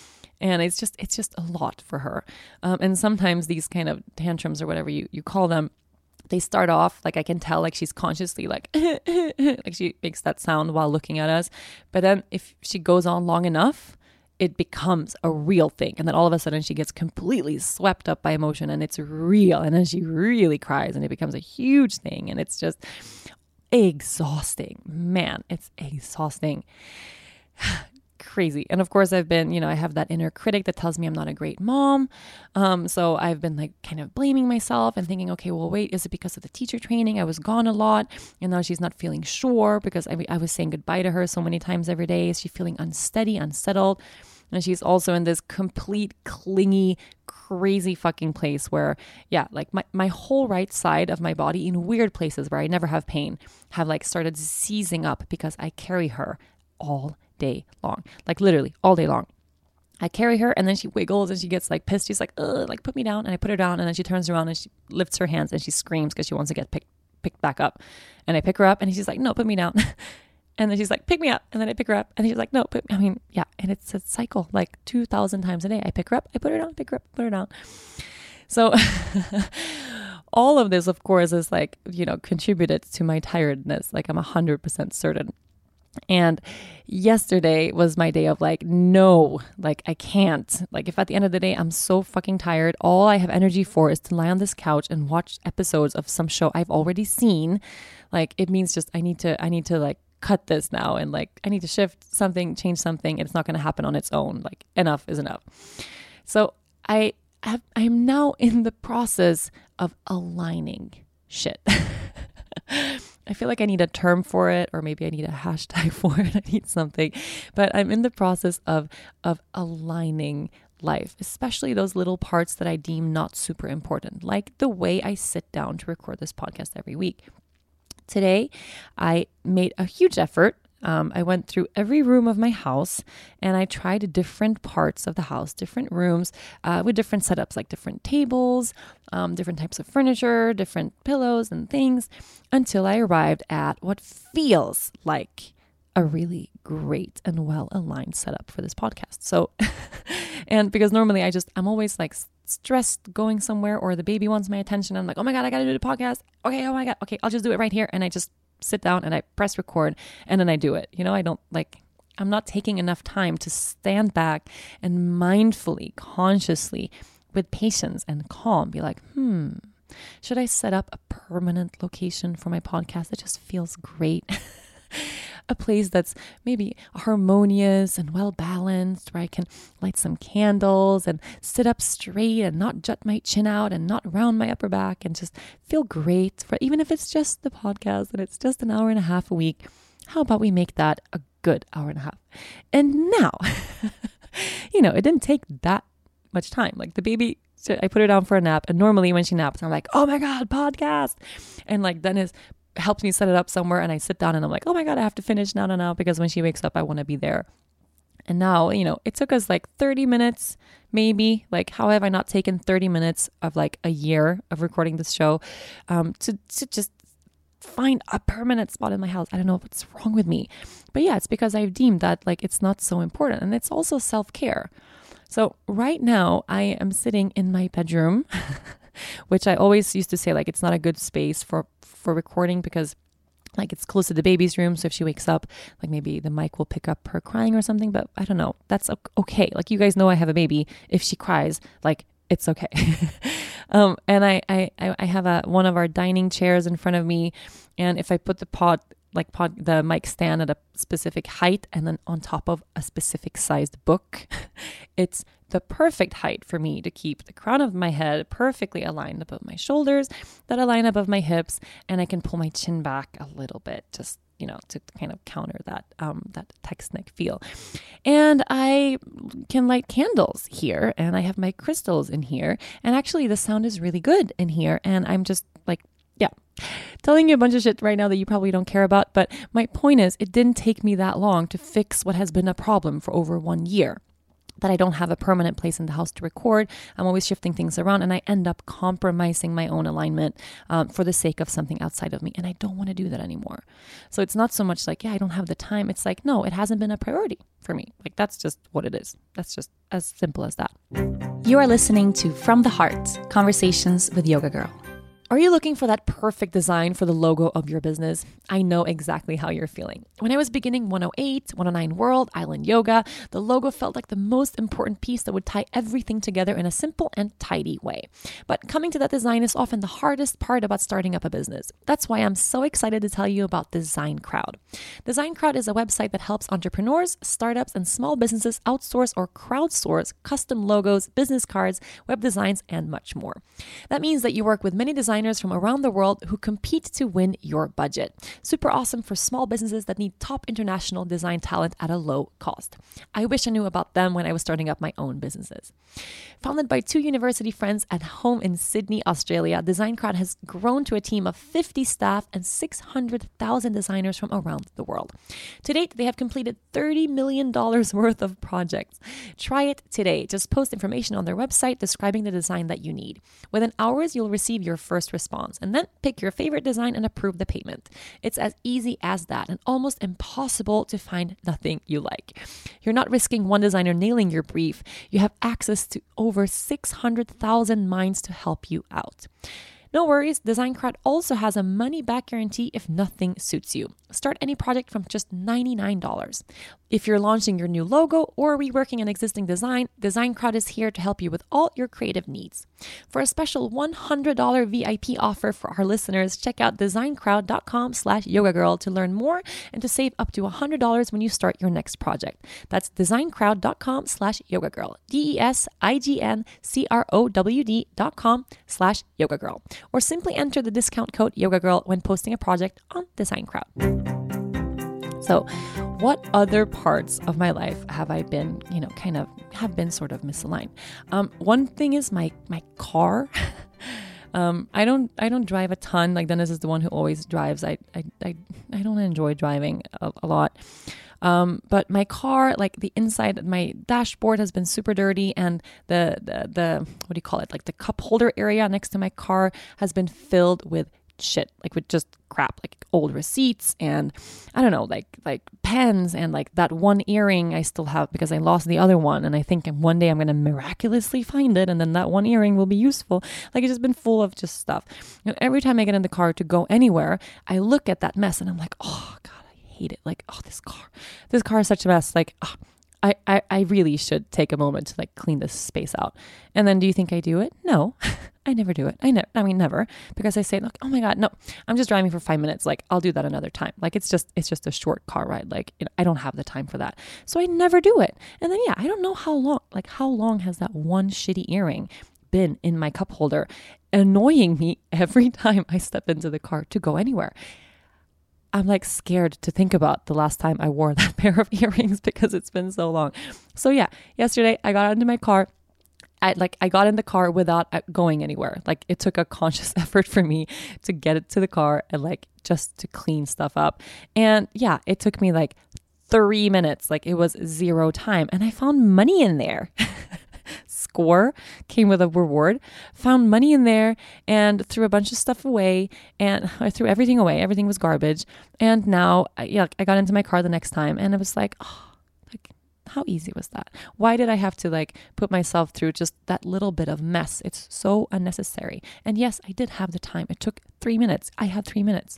And it's just a lot for her. And sometimes these kind of tantrums or whatever you call them, they start off like, I can tell like she's consciously like, like she makes that sound while looking at us. But then if she goes on long enough, it becomes a real thing. And then all of a sudden she gets completely swept up by emotion and it's real. And then she really cries and it becomes a huge thing. And it's just exhausting. Man, it's exhausting. Crazy. And of course I've been, I have that inner critic that tells me I'm not a great mom. So I've been like kind of blaming myself and thinking, okay, well, wait, is it because of the teacher training? I was gone a lot and now she's not feeling sure because I was saying goodbye to her so many times every day. Is she feeling unsteady, unsettled? And she's also in this complete, clingy, crazy fucking place where, yeah, like my whole right side of my body in weird places where I never have pain have like started seizing up because I carry her all day long, like literally all day long. I carry her and then she wiggles and she gets like pissed. She's like, ugh, like put me down. And I put her down and then she turns around and she lifts her hands and she screams because she wants to get picked back up. And I pick her up and she's like, no, put me down. And then she's like, pick me up. And then I pick her up and she's like, no, yeah. And it's a cycle like 2,000 times a day. I pick her up, I put her down, pick her up, put her down. So all of this, of course, is like, contributed to my tiredness. Like I'm 100% certain. And yesterday was my day of like, no, like I can't. Like if at the end of the day, I'm so fucking tired, all I have energy for is to lie on this couch and watch episodes of some show I've already seen. Like it means just I need to like cut this now and like I need to shift something, change something. And it's not going to happen on its own. Like enough is enough. So I'm now in the process of aligning shit. I feel like I need a term for it, or maybe I need a hashtag for it. I need something, but I'm in the process of aligning life, especially those little parts that I deem not super important, like the way I sit down to record this podcast every week. Today, I made a huge effort. I went through every room of my house and I tried different parts of the house, different rooms with different setups, like different tables, different types of furniture, different pillows and things, until I arrived at what feels like a really great and well-aligned setup for this podcast. So, and because normally I'm always like stressed going somewhere or the baby wants my attention. I'm like, oh my God, I got to do the podcast. Okay. Oh my God. Okay. I'll just do it right here. And I just sit down and I press record and then I do it. I'm not taking enough time to stand back and mindfully, consciously, with patience and calm, be like, should I set up a permanent location for my podcast that just feels great? A place that's maybe harmonious and well balanced, where I can light some candles and sit up straight and not jut my chin out and not round my upper back and just feel great for, even if it's just the podcast and it's just an hour and a half a week. How about we make that a good hour and a half? And now, it didn't take that much time. Like the baby, I put her down for a nap, and normally when she naps, I'm like, oh my God, podcast. And like Dennis helps me set it up somewhere and I sit down and I'm like, oh my God, I have to finish now, because when she wakes up, I want to be there. And now, it took us like 30 minutes, maybe. Like, how have I not taken 30 minutes of like a year of recording this show to just find a permanent spot in my house? I don't know what's wrong with me. But yeah, it's because I've deemed that like it's not so important. And it's also self-care. So right now I am sitting in my bedroom, which I always used to say like it's not a good space for recording because like it's close to the baby's room. So if she wakes up, like maybe the mic will pick up her crying or something, but I don't know. That's okay. Like you guys know I have a baby. If she cries, like it's okay. And I have one of our dining chairs in front of me. And if I put the mic stand at a specific height and then on top of a specific sized book, it's the perfect height for me to keep the crown of my head perfectly aligned above my shoulders, that align above my hips, and I can pull my chin back a little bit, just to kind of counter that Tex-Nick feel. And I can light candles here, and I have my crystals in here, and actually the sound is really good in here, and I'm just like, yeah, telling you a bunch of shit right now that you probably don't care about, but my point is, it didn't take me that long to fix what has been a problem for over 1 year. that I don't have a permanent place in the house to record. I'm always shifting things around and I end up compromising my own alignment for the sake of something outside of me. And I don't want to do that anymore. So it's not so much like, yeah, I don't have the time. It's like, no, it hasn't been a priority for me. Like, that's just what it is. That's just as simple as that. You are listening to From the Heart, Conversations with Yoga Girl. Are you looking for that perfect design for the logo of your business? I know exactly how you're feeling. When I was beginning 108, 109 World, Island Yoga, the logo felt like the most important piece that would tie everything together in a simple and tidy way. But coming to that design is often the hardest part about starting up a business. That's why I'm so excited to tell you about Design Crowd. Design Crowd is a website that helps entrepreneurs, startups, and small businesses outsource or crowdsource custom logos, business cards, web designs, and much more. That means that you work with many designers from around the world who compete to win your budget. Super awesome for small businesses that need top international design talent at a low cost. I wish I knew about them when I was starting up my own businesses. Founded by 2 university friends at home in Sydney, Australia, Design Crowd has grown to a team of 50 staff and 600,000 designers from around the world. To date, they have completed $30 million worth of projects. Try it today. Just post information on their website describing the design that you need. Within hours, you'll receive your first response and then pick your favorite design and approve the payment. It's as easy as that and almost impossible to find nothing you like. You're not risking one designer nailing your brief. You have access to over 600,000 minds to help you out. No worries, Design Crowd also has a money-back guarantee if nothing suits you. Start any project from just $99. If you're launching your new logo or reworking an existing design, Design Crowd is here to help you with all your creative needs. For a special $100 VIP offer for our listeners, check out designcrowd.com/yogagirl to learn more and to save up to $100 when you start your next project. That's designcrowd.com/yogagirl, DESIGNCROWD.com/yogagirl. Or simply enter the discount code YogaGirl when posting a project on Design Crowd. So what other parts of my life have I been, have been sort of misaligned? One thing is my car. I don't drive a ton. Like Dennis is the one who always drives. I don't enjoy driving a lot. But my car, like the inside, my dashboard has been super dirty, and the what do you call it? Like the cup holder area next to my car has been filled with shit, like with just crap, like old receipts and I don't know, like pens and like that one earring I still have because I lost the other one. And I think one day I'm going to miraculously find it. And then that one earring will be useful. Like it's just been full of just stuff. And every time I get in the car to go anywhere, I look at that mess and I'm like, oh God, I hate it. Like, oh, this car is such a mess. Like, oh, I really should take a moment to like clean this space out. And then do you think I do it? No, I never do it. Never, because I say like, oh my God, no, I'm just driving for 5 minutes. Like I'll do that another time. Like it's just a short car ride. Like I don't have the time for that. So I never do it. And then, I don't know how long has that one shitty earring been in my cup holder, annoying me every time I step into the car to go anywhere. I'm like scared to think about the last time I wore that pair of earrings because it's been so long. So yesterday I got into my car. I got in the car without going anywhere. Like it took a conscious effort for me to get it to the car and like just to clean stuff up. And it took me like 3 minutes. Like it was 0 time. And I found money in there. Score came with a reward, found money in there and threw a bunch of stuff away, and I threw everything away. Everything was garbage. And now I got into my car the next time and it was like, oh, like how easy was that? Why did I have to like put myself through just that little bit of mess? It's so unnecessary. And yes, I did have the time. It took 3 minutes. I had 3 minutes.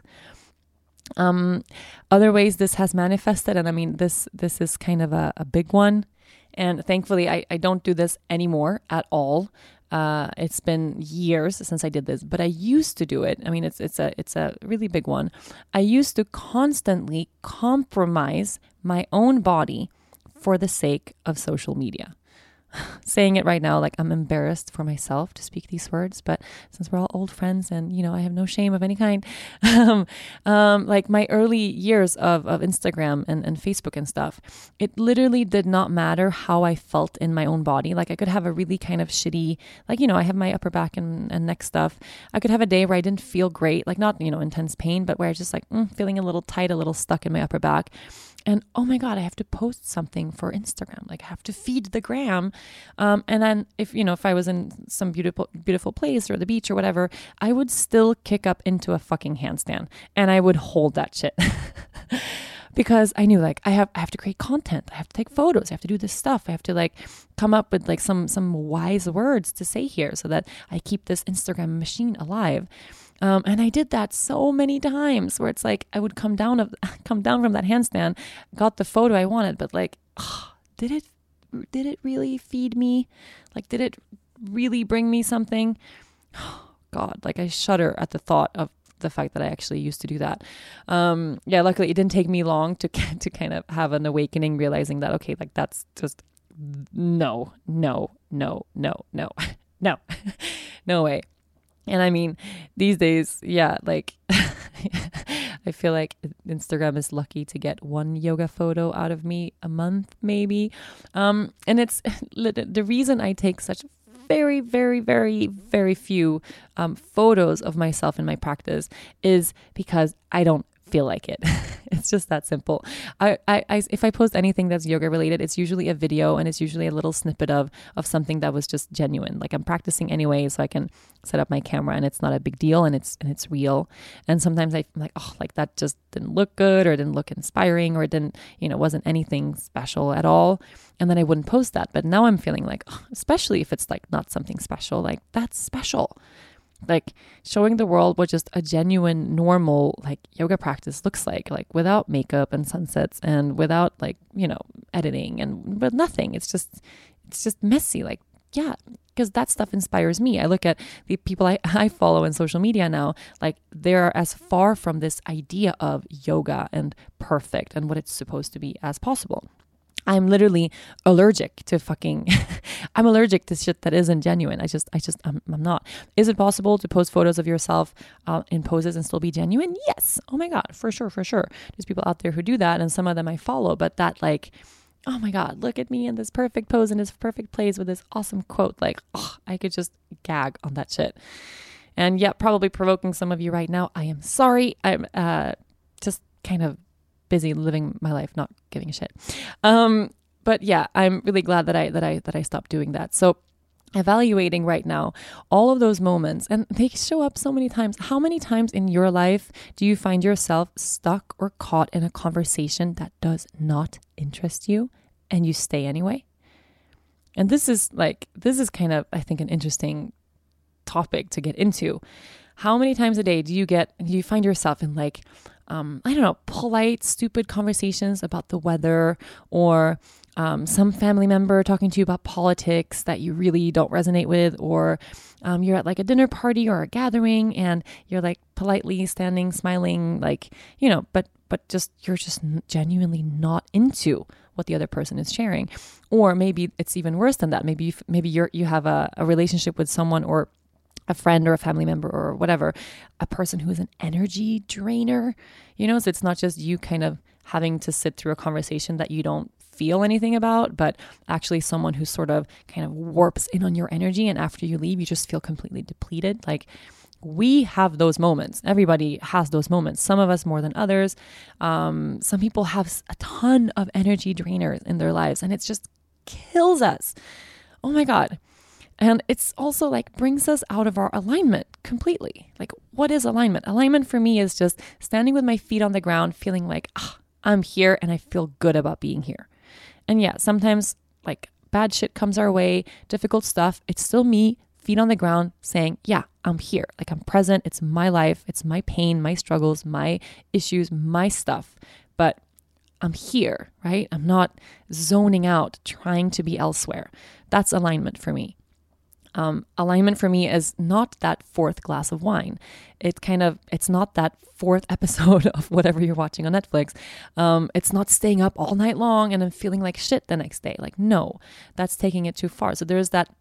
Other ways this has manifested, and I mean, this is kind of a big one. And thankfully, I don't do this anymore at all. It's been years since I did this, but I used to do it. I mean, it's a really big one. I used to constantly compromise my own body for the sake of social media. Saying it right now, like I'm embarrassed for myself to speak these words, but since we're all old friends and, I have no shame of any kind, like my early years of Instagram and Facebook and stuff, it literally did not matter how I felt in my own body. Like I could have a really kind of shitty, like, I have my upper back and neck stuff. I could have a day where I didn't feel great, like not, intense pain, but where I was just like feeling a little tight, a little stuck in my upper back. And oh my God, I have to post something for Instagram. Like I have to feed the gram. And then if I was in some beautiful place or the beach or whatever, I would still kick up into a fucking handstand and I would hold that shit. Because I knew like I have to create content. I have to take photos. I have to do this stuff. I have to like come up with like some wise words to say here so that I keep this Instagram machine alive. And I did that so many times where it's like I would come down from that handstand, got the photo I wanted, but like, did it really feed me? Like, did it really bring me something? Oh, God, like I shudder at the thought of the fact that I actually used to do that. Luckily it didn't take me long to kind of have an awakening, realizing that, okay, like that's just no way. And I mean, these days, like I feel like Instagram is lucky to get one yoga photo out of me a month, maybe. And it's the reason I take such very, very, very, very few photos of myself in my practice is because I don't feel like it. It's just that simple. If I post anything that's yoga related, it's usually a video and it's usually a little snippet of something that was just genuine. Like I'm practicing anyway, so I can set up my camera and it's not a big deal and it's real. And sometimes I'm like, oh, like that just didn't look good or didn't look inspiring or it didn't, wasn't anything special at all. And then I wouldn't post that. But now I'm feeling like, especially if it's like not something special, like that's special. Like showing the world what just a genuine, normal, like yoga practice looks like without makeup and sunsets and without like, editing and with nothing. It's just messy. Like, yeah, because that stuff inspires me. I look at the people I follow in social media now, like they're as far from this idea of yoga and perfect and what it's supposed to be as possible. I'm literally allergic to I'm allergic to shit that isn't genuine. I'm not. Is it possible to post photos of yourself in poses and still be genuine? Yes. Oh my God, for sure. There's people out there who do that and some of them I follow, but that like, oh my God, look at me in this perfect pose in this perfect place with this awesome quote. Like, I could just gag on that shit. And yeah, probably provoking some of you right now. I am sorry. I'm just kind of busy living my life, not giving a shit. But yeah, I'm really glad that I stopped doing that. So evaluating right now all of those moments, and they show up so many times. How many times in your life do you find yourself stuck or caught in a conversation that does not interest you and you stay anyway? And this is kind of, I think, an interesting topic to get into. How many times a day do you find yourself in like, polite, stupid conversations about the weather or some family member talking to you about politics that you really don't resonate with, or you're at like a dinner party or a gathering and you're like politely standing, smiling, like, but you're just genuinely not into what the other person is sharing. Or maybe it's even worse than that. Maybe you have a relationship with someone or a friend or a family member or whatever, a person who is an energy drainer, so it's not just you kind of having to sit through a conversation that you don't feel anything about, but actually someone who sort of kind of warps in on your energy. And after you leave, you just feel completely depleted. Like we have those moments. Everybody has those moments. Some of us more than others. Some people have a ton of energy drainers in their lives and it just kills us. Oh my God. And it's also like brings us out of our alignment completely. Like, what is alignment? Alignment for me is just standing with my feet on the ground, feeling like, I'm here and I feel good about being here. And yeah, sometimes like bad shit comes our way, difficult stuff. It's still me, feet on the ground, saying, yeah, I'm here. Like I'm present. It's my life. It's my pain, my struggles, my issues, my stuff. But I'm here, right? I'm not zoning out, trying to be elsewhere. That's alignment for me. Alignment for me is not that fourth glass of wine. It's not that fourth episode of whatever you're watching on Netflix. It's not staying up all night long and then feeling like shit the next day. Like, no, that's taking it too far. So there's that,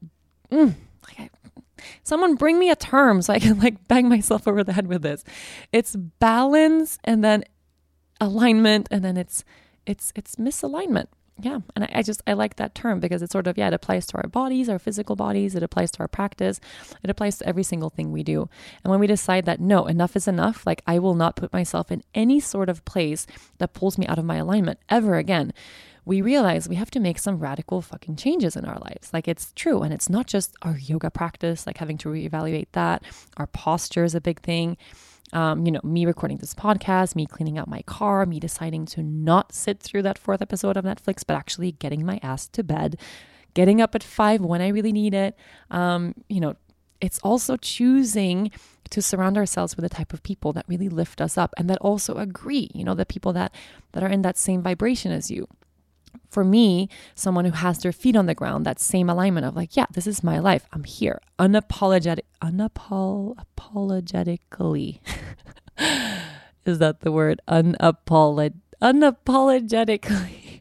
someone bring me a term so I can like bang myself over the head with this. It's balance and then alignment and then it's misalignment. yeah. And I like that term because it's sort of, it applies to our bodies, our physical bodies. It applies to our practice. It applies to every single thing we do. And when we decide that, no, enough is enough, like I will not put myself in any sort of place that pulls me out of my alignment ever again, we realize we have to make some radical fucking changes in our lives. Like it's true. And it's not just our yoga practice, like having to reevaluate that. Our posture is a big thing. Me recording this podcast, me cleaning out my car, me deciding to not sit through that 4th episode of Netflix, but actually getting my ass to bed, getting up at 5 when I really need it. It's also choosing to surround ourselves with the type of people that really lift us up and that also agree, the people that are in that same vibration as you. For me, someone who has their feet on the ground, that same alignment of like, yeah, this is my life. I'm here unapologetically. Is that the word? Unapologetically.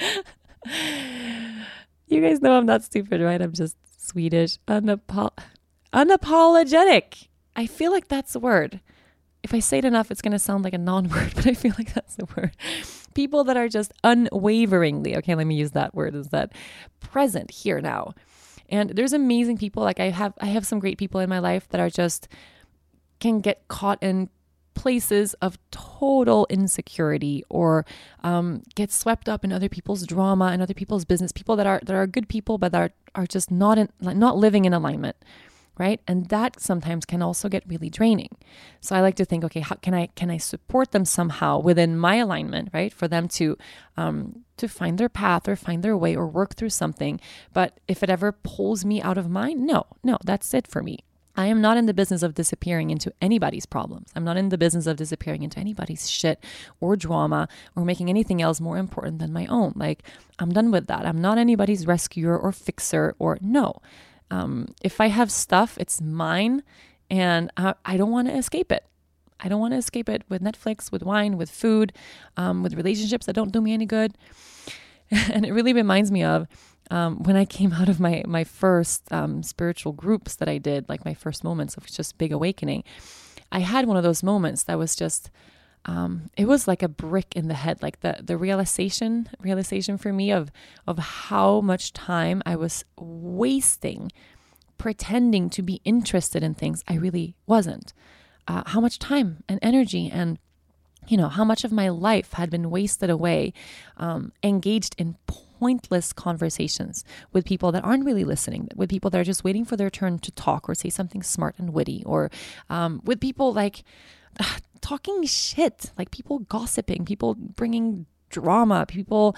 You guys know I'm not stupid, right? I'm just Swedish. Unapologetic. I feel like that's the word. If I say it enough, it's going to sound like a non-word, but I feel like that's the word. People that are just unwaveringly, okay, let me use that word, is that present here now. And there's amazing people. Like I have some great people in my life that are just can get caught in places of total insecurity or get swept up in other people's drama and other people's business. People that are good people, but that are just not living in alignment. Right? And that sometimes can also get really draining. So I like to think, okay, how can I support them somehow within my alignment, right? For them to find their path or find their way or work through something. But if it ever pulls me out of mine, no, that's it for me. I am not in the business of disappearing into anybody's problems. I'm not in the business of disappearing into anybody's shit or drama or making anything else more important than my own. Like I'm done with that. I'm not anybody's rescuer or fixer or no. If I have stuff, it's mine and I don't want to escape it. I don't want to escape it with Netflix, with wine, with food, with relationships that don't do me any good. And it really reminds me of when I came out of my first spiritual groups that I did, like my first moments of just big awakening. I had one of those moments that was just, it was like a brick in the head, like the realization for me of how much time I was wasting pretending to be interested in things I really wasn't. How much time and energy and how much of my life had been wasted away, engaged in pointless conversations with people that aren't really listening, with people that are just waiting for their turn to talk or say something smart and witty, or with people like talking shit, like people gossiping, people bringing drama, people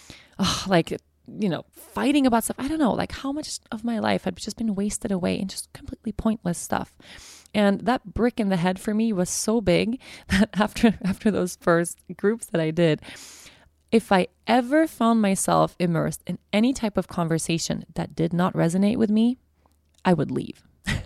fighting about stuff. I don't know, like how much of my life had just been wasted away in just completely pointless stuff. And that brick in the head for me was so big that after those first groups that I did, if I ever found myself immersed in any type of conversation that did not resonate with me, I would leave.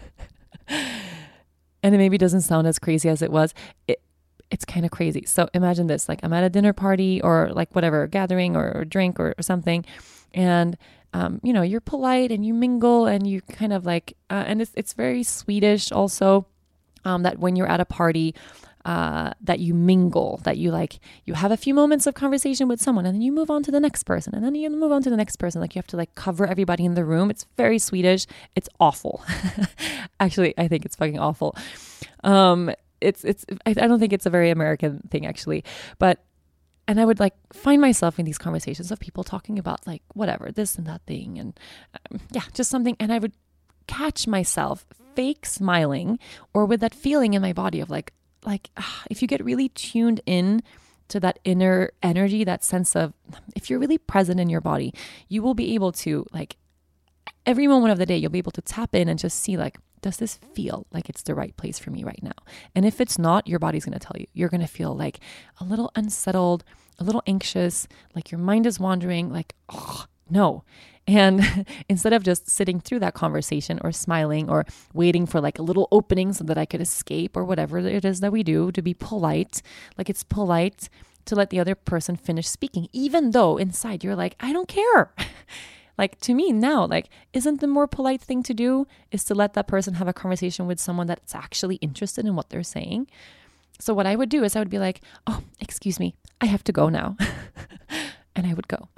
And it maybe doesn't sound as crazy as it was. It's kind of crazy. So imagine this, like I'm at a dinner party or like whatever, gathering or drink or something. And, you're polite and you mingle and you kind of like, and it's very Swedish also, that when you're at a party, that you mingle, that you have a few moments of conversation with someone and then you move on to the next person and then you move on to the next person. Like you have to like cover everybody in the room. It's very Swedish. It's awful. Actually, I think it's fucking awful. I don't think it's a very American thing actually, and I would like find myself in these conversations of people talking about like whatever, this and that thing. And just something. And I would catch myself fake smiling or with that feeling in my body of like if you get really tuned in to that inner energy, that sense of, if you're really present in your body, you will be able to like every moment of the day, you'll be able to tap in and just see like, does this feel like it's the right place for me right now? And if it's not, your body's going to tell you. You're going to feel like a little unsettled, a little anxious, like your mind is wandering, like, oh, no. And instead of just sitting through that conversation or smiling or waiting for like a little opening so that I could escape or whatever it is that we do to be polite, like it's polite to let the other person finish speaking, even though inside you're like, I don't care. Like to me now, like, isn't the more polite thing to do is to let that person have a conversation with someone that's actually interested in what they're saying? So what I would do is I would be like, oh, excuse me, I have to go now. And I would go.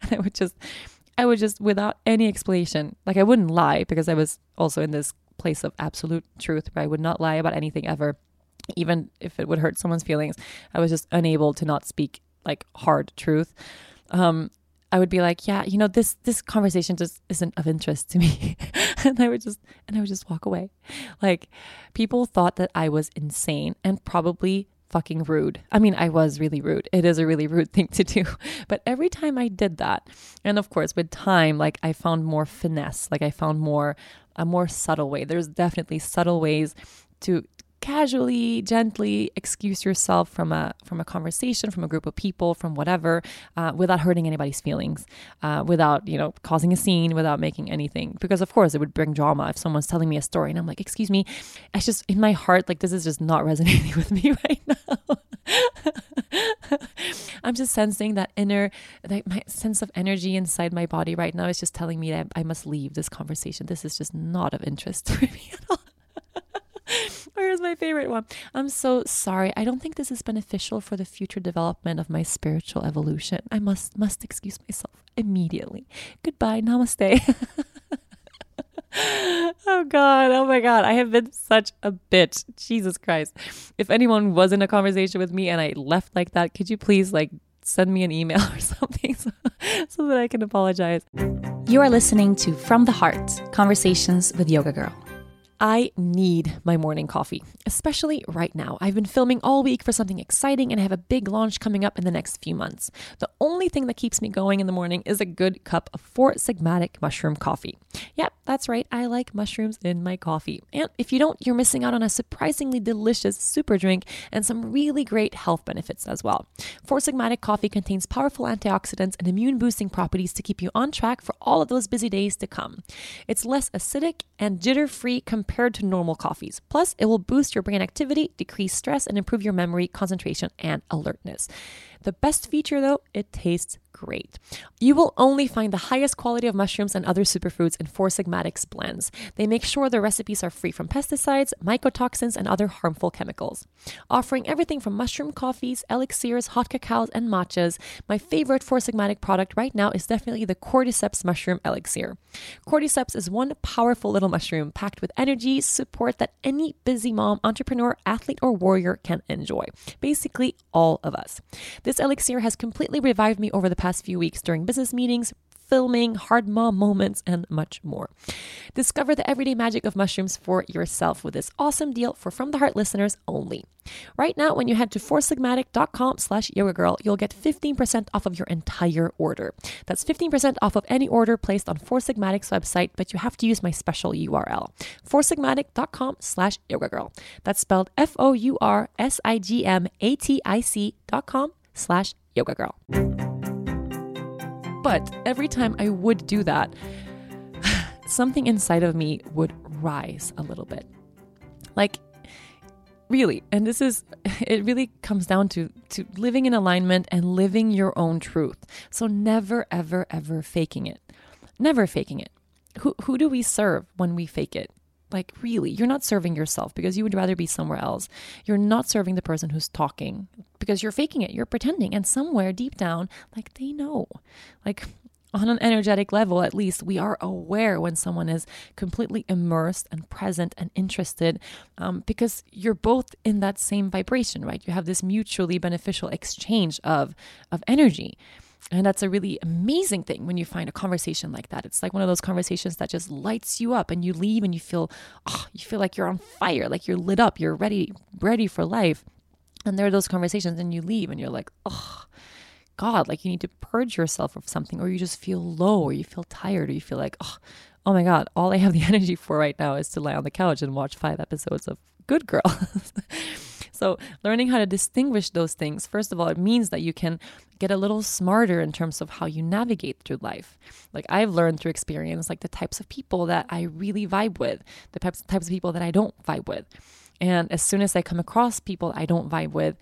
And I would just without any explanation, like I wouldn't lie because I was also in this place of absolute truth where I would not lie about anything ever, even if it would hurt someone's feelings. I was just unable to not speak like hard truth. I would be like, yeah, this conversation just isn't of interest to me. and I would just walk away. Like, people thought that I was insane and probably fucking rude. I mean, I was really rude. It is a really rude thing to do. But every time I did that, and of course with time, like I found more finesse, like I found a more subtle way. There's definitely subtle ways to casually, gently excuse yourself from a conversation, from a group of people, from whatever, without hurting anybody's feelings, without, causing a scene, without making anything. Because of course it would bring drama if someone's telling me a story and I'm like, excuse me, it's just in my heart, like this is just not resonating with me right now. I'm just sensing that my sense of energy inside my body right now is just telling me that I must leave this conversation. This is just not of interest to me at all. Where's my favorite one? I'm so sorry. I don't think this is beneficial for the future development of my spiritual evolution. I must excuse myself immediately. Goodbye. Namaste. Oh God. Oh my God. I have been such a bitch. Jesus Christ. If anyone was in a conversation with me and I left like that, could you please send me an email or something so that I can apologize? You are listening to From the Heart, Conversations with Yoga Girl. I need my morning coffee, especially right now. I've been filming all week for something exciting and I have a big launch coming up in the next few months. The only thing that keeps me going in the morning is a good cup of Four Sigmatic mushroom coffee. Yep, that's right. I like mushrooms in my coffee. And if you don't, you're missing out on a surprisingly delicious super drink and some really great health benefits as well. Four Sigmatic coffee contains powerful antioxidants and immune boosting properties to keep you on track for all of those busy days to come. It's less acidic and jitter-free compared to normal coffees. Plus, it will boost your brain activity, decrease stress, and improve your memory, concentration, and alertness. The best feature though, it tastes great. You will only find the highest quality of mushrooms and other superfoods in Four Sigmatic's blends. They make sure the recipes are free from pesticides, mycotoxins, and other harmful chemicals. Offering everything from mushroom coffees, elixirs, hot cacaos, and matchas, my favorite Four Sigmatic product right now is definitely the Cordyceps mushroom elixir. Cordyceps is one powerful little mushroom packed with energy, support that any busy mom, entrepreneur, athlete, or warrior can enjoy. Basically, all of us. This elixir has completely revived me over the past few weeks during business meetings, filming, hard mom moments, and much more. Discover the everyday magic of mushrooms for yourself with this awesome deal for From the Heart listeners only. Right now, when you head to foursigmatic.com/yogagirl, you'll get 15% off of your entire order. That's 15% off of any order placed on Four Sigmatic's website, but you have to use my special URL, foursigmatic.com/yogagirl. That's spelled FOURSIGMATIC.com/yogagirl. But every time I would do that, something inside of me would rise a little bit. Like, really. And it really comes down to living in alignment and living your own truth. So never, ever, ever faking it. Never faking it. Who do we serve when we fake it? Like, really, you're not serving yourself because you would rather be somewhere else. You're not serving the person who's talking because you're faking it. You're pretending. And somewhere deep down, like, they know. Like, on an energetic level, at least, we are aware when someone is completely immersed and present and interested, because you're both in that same vibration, right? You have this mutually beneficial exchange of energy. And that's a really amazing thing when you find a conversation like that. It's like one of those conversations that just lights you up and you leave and you feel like you're on fire, like you're lit up, you're ready for life. And there are those conversations and you leave and you're like, oh God, like you need to purge yourself of something, or you just feel low, or you feel tired, or you feel like, oh my God, all I have the energy for right now is to lie on the couch and watch 5 episodes of Good Girl. So learning how to distinguish those things, first of all, it means that you can get a little smarter in terms of how you navigate through life. Like, I've learned through experience, like the types of people that I really vibe with, the types of people that I don't vibe with. And as soon as I come across people I don't vibe with,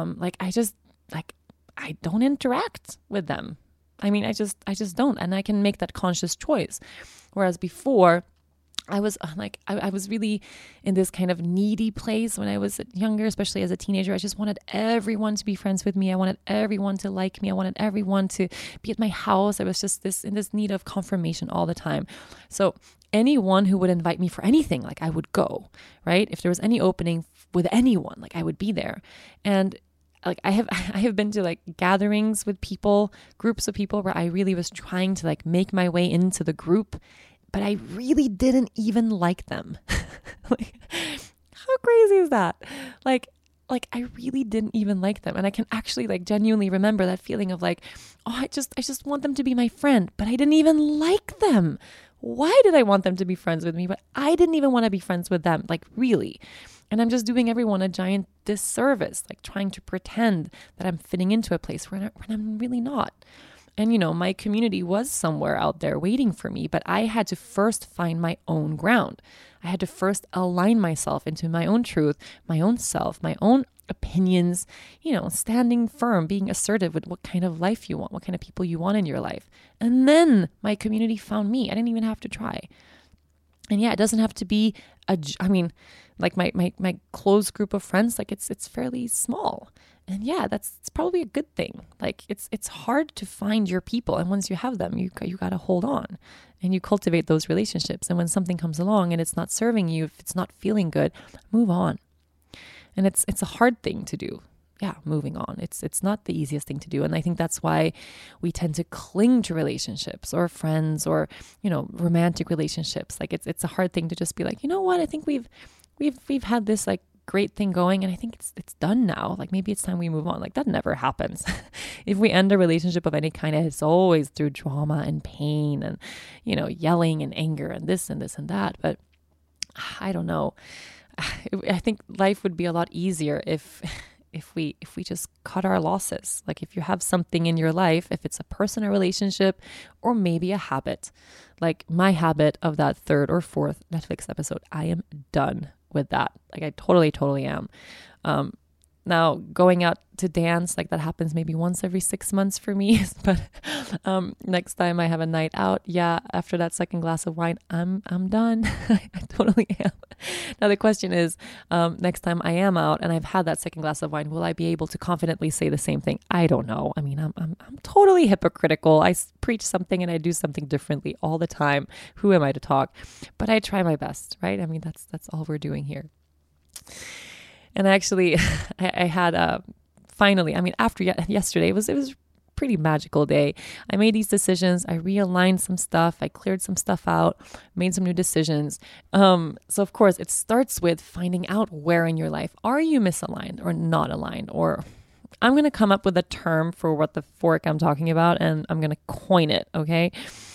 I don't interact with them. I mean, I just don't. And I can make that conscious choice. Whereas before, I was like, I was really in this kind of needy place when I was younger, especially as a teenager. I just wanted everyone to be friends with me. I wanted everyone to like me. I wanted everyone to be at my house. I was just in this need of confirmation all the time. So anyone who would invite me for anything, like I would go, right? If there was any opening with anyone, like I would be there. And like I have been to like gatherings with people, groups of people where I really was trying to like make my way into the group, but I really didn't even like them. Like, how crazy is that? Like I really didn't even like them. And I can actually like genuinely remember that feeling of like, oh, I just want them to be my friend, but I didn't even like them. Why did I want them to be friends with me? But I didn't even want to be friends with them, like really. And I'm just doing everyone a giant disservice, like trying to pretend that I'm fitting into a place when I'm really not. And, you know, my community was somewhere out there waiting for me, but I had to first find my own ground. I had to first align myself into my own truth, my own self, my own opinions, you know, standing firm, being assertive with what kind of life you want, what kind of people you want in your life. And then my community found me. I didn't even have to try. And yeah, it doesn't have to be like my close group of friends, like it's fairly small. And yeah, it's probably a good thing. Like it's hard to find your people. And once you have them, you got to hold on and you cultivate those relationships. And when something comes along and it's not serving you, if it's not feeling good, move on. And it's a hard thing to do. Yeah, moving on. It's not the easiest thing to do. And I think that's why we tend to cling to relationships or friends or, you know, romantic relationships. Like it's a hard thing to just be like, you know what, I think we've had this like great thing going and I think it's done now. Like maybe it's time we move on. Like that never happens. If we end a relationship of any kind, it's always through drama and pain and, you know, yelling and anger and this and that. But I don't know. I think life would be a lot easier if we just cut our losses. Like if you have something in your life, if it's a person, a relationship, or maybe a habit, like my habit of that third or fourth Netflix episode, I am done with that. Like I totally am. Now going out to dance, like that happens maybe once every 6 months for me. But next time I have a night out, yeah, after that second glass of wine, I'm done. I totally am. Now the question is, next time I am out and I've had that second glass of wine, will I be able to confidently say the same thing? I don't know. I mean, I'm totally hypocritical. I preach something and I do something differently all the time. Who am I to talk? But I try my best, right? I mean, that's all we're doing here. And actually, I had finally, I mean, after yesterday, it was a pretty magical day. I made these decisions. I realigned some stuff. I cleared some stuff out, made some new decisions. So of course, it starts with finding out where in your life are you misaligned or not aligned. Or I'm going to come up with a term for what the fork I'm talking about, and I'm going to coin it, okay?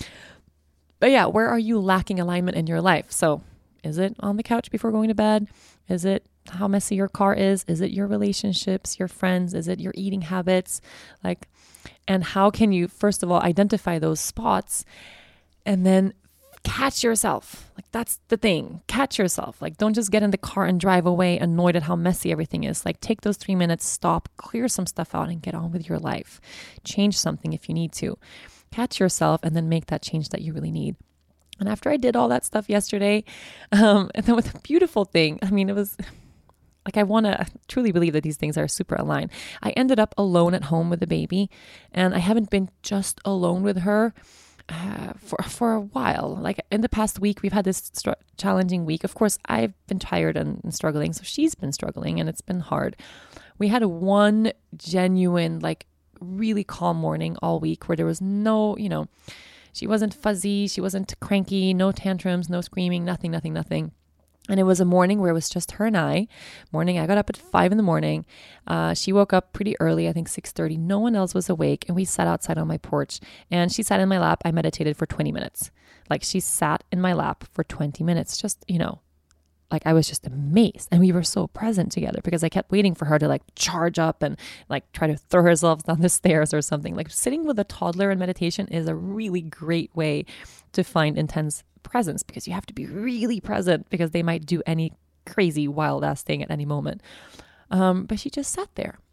But yeah, where are you lacking alignment in your life? So is it on the couch before going to bed? Is it how messy your car is? Is it your relationships, your friends? Is it your eating habits? Like, and how can you, first of all, identify those spots and then catch yourself? Like, that's the thing. Catch yourself. Like, don't just get in the car and drive away annoyed at how messy everything is. Like, take those 3 minutes, stop, clear some stuff out and get on with your life. Change something if you need to. Catch yourself and then make that change that you really need. And after I did all that stuff yesterday, and then with a beautiful thing, I mean, it was like, I want to truly believe that these things are super aligned. I ended up alone at home with the baby, and I haven't been just alone with her for a while. Like in the past week, we've had this challenging week. Of course, I've been tired and struggling, so she's been struggling, and it's been hard. We had one genuine, like really calm morning all week where there was no, you know, she wasn't fuzzy, she wasn't cranky, no tantrums, no screaming, nothing. And it was a morning where it was just her and I. I got up at 5 a.m. She woke up pretty early, I think 6:30. No one else was awake. And we sat outside on my porch. And she sat in my lap. I meditated for 20 minutes. Like she sat in my lap for 20 minutes. Just, you know, like I was just amazed. And we were so present together because I kept waiting for her to like charge up and like try to throw herself down the stairs or something. Like sitting with a toddler in meditation is a really great way to find intense presence, because you have to be really present because they might do any crazy wild ass thing at any moment. But she just sat there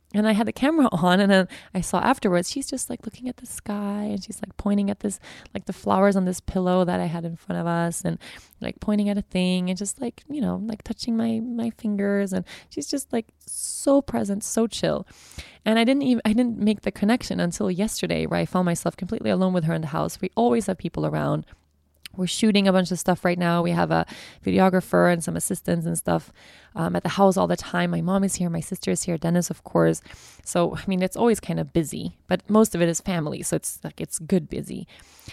And I had the camera on, and then I saw afterwards, she's just like looking at the sky, and she's like pointing at this, like the flowers on this pillow that I had in front of us, and like pointing at a thing, and just like, you know, like touching my fingers. And she's just like so present, so chill. And I didn't make the connection until yesterday, where I found myself completely alone with her in the house. We always have people around. We're shooting a bunch of stuff right now. We have a videographer and some assistants and stuff at the house all the time. My mom is here. My sister is here. Dennis, of course. So, I mean, it's always kind of busy, but most of it is family. So it's good busy.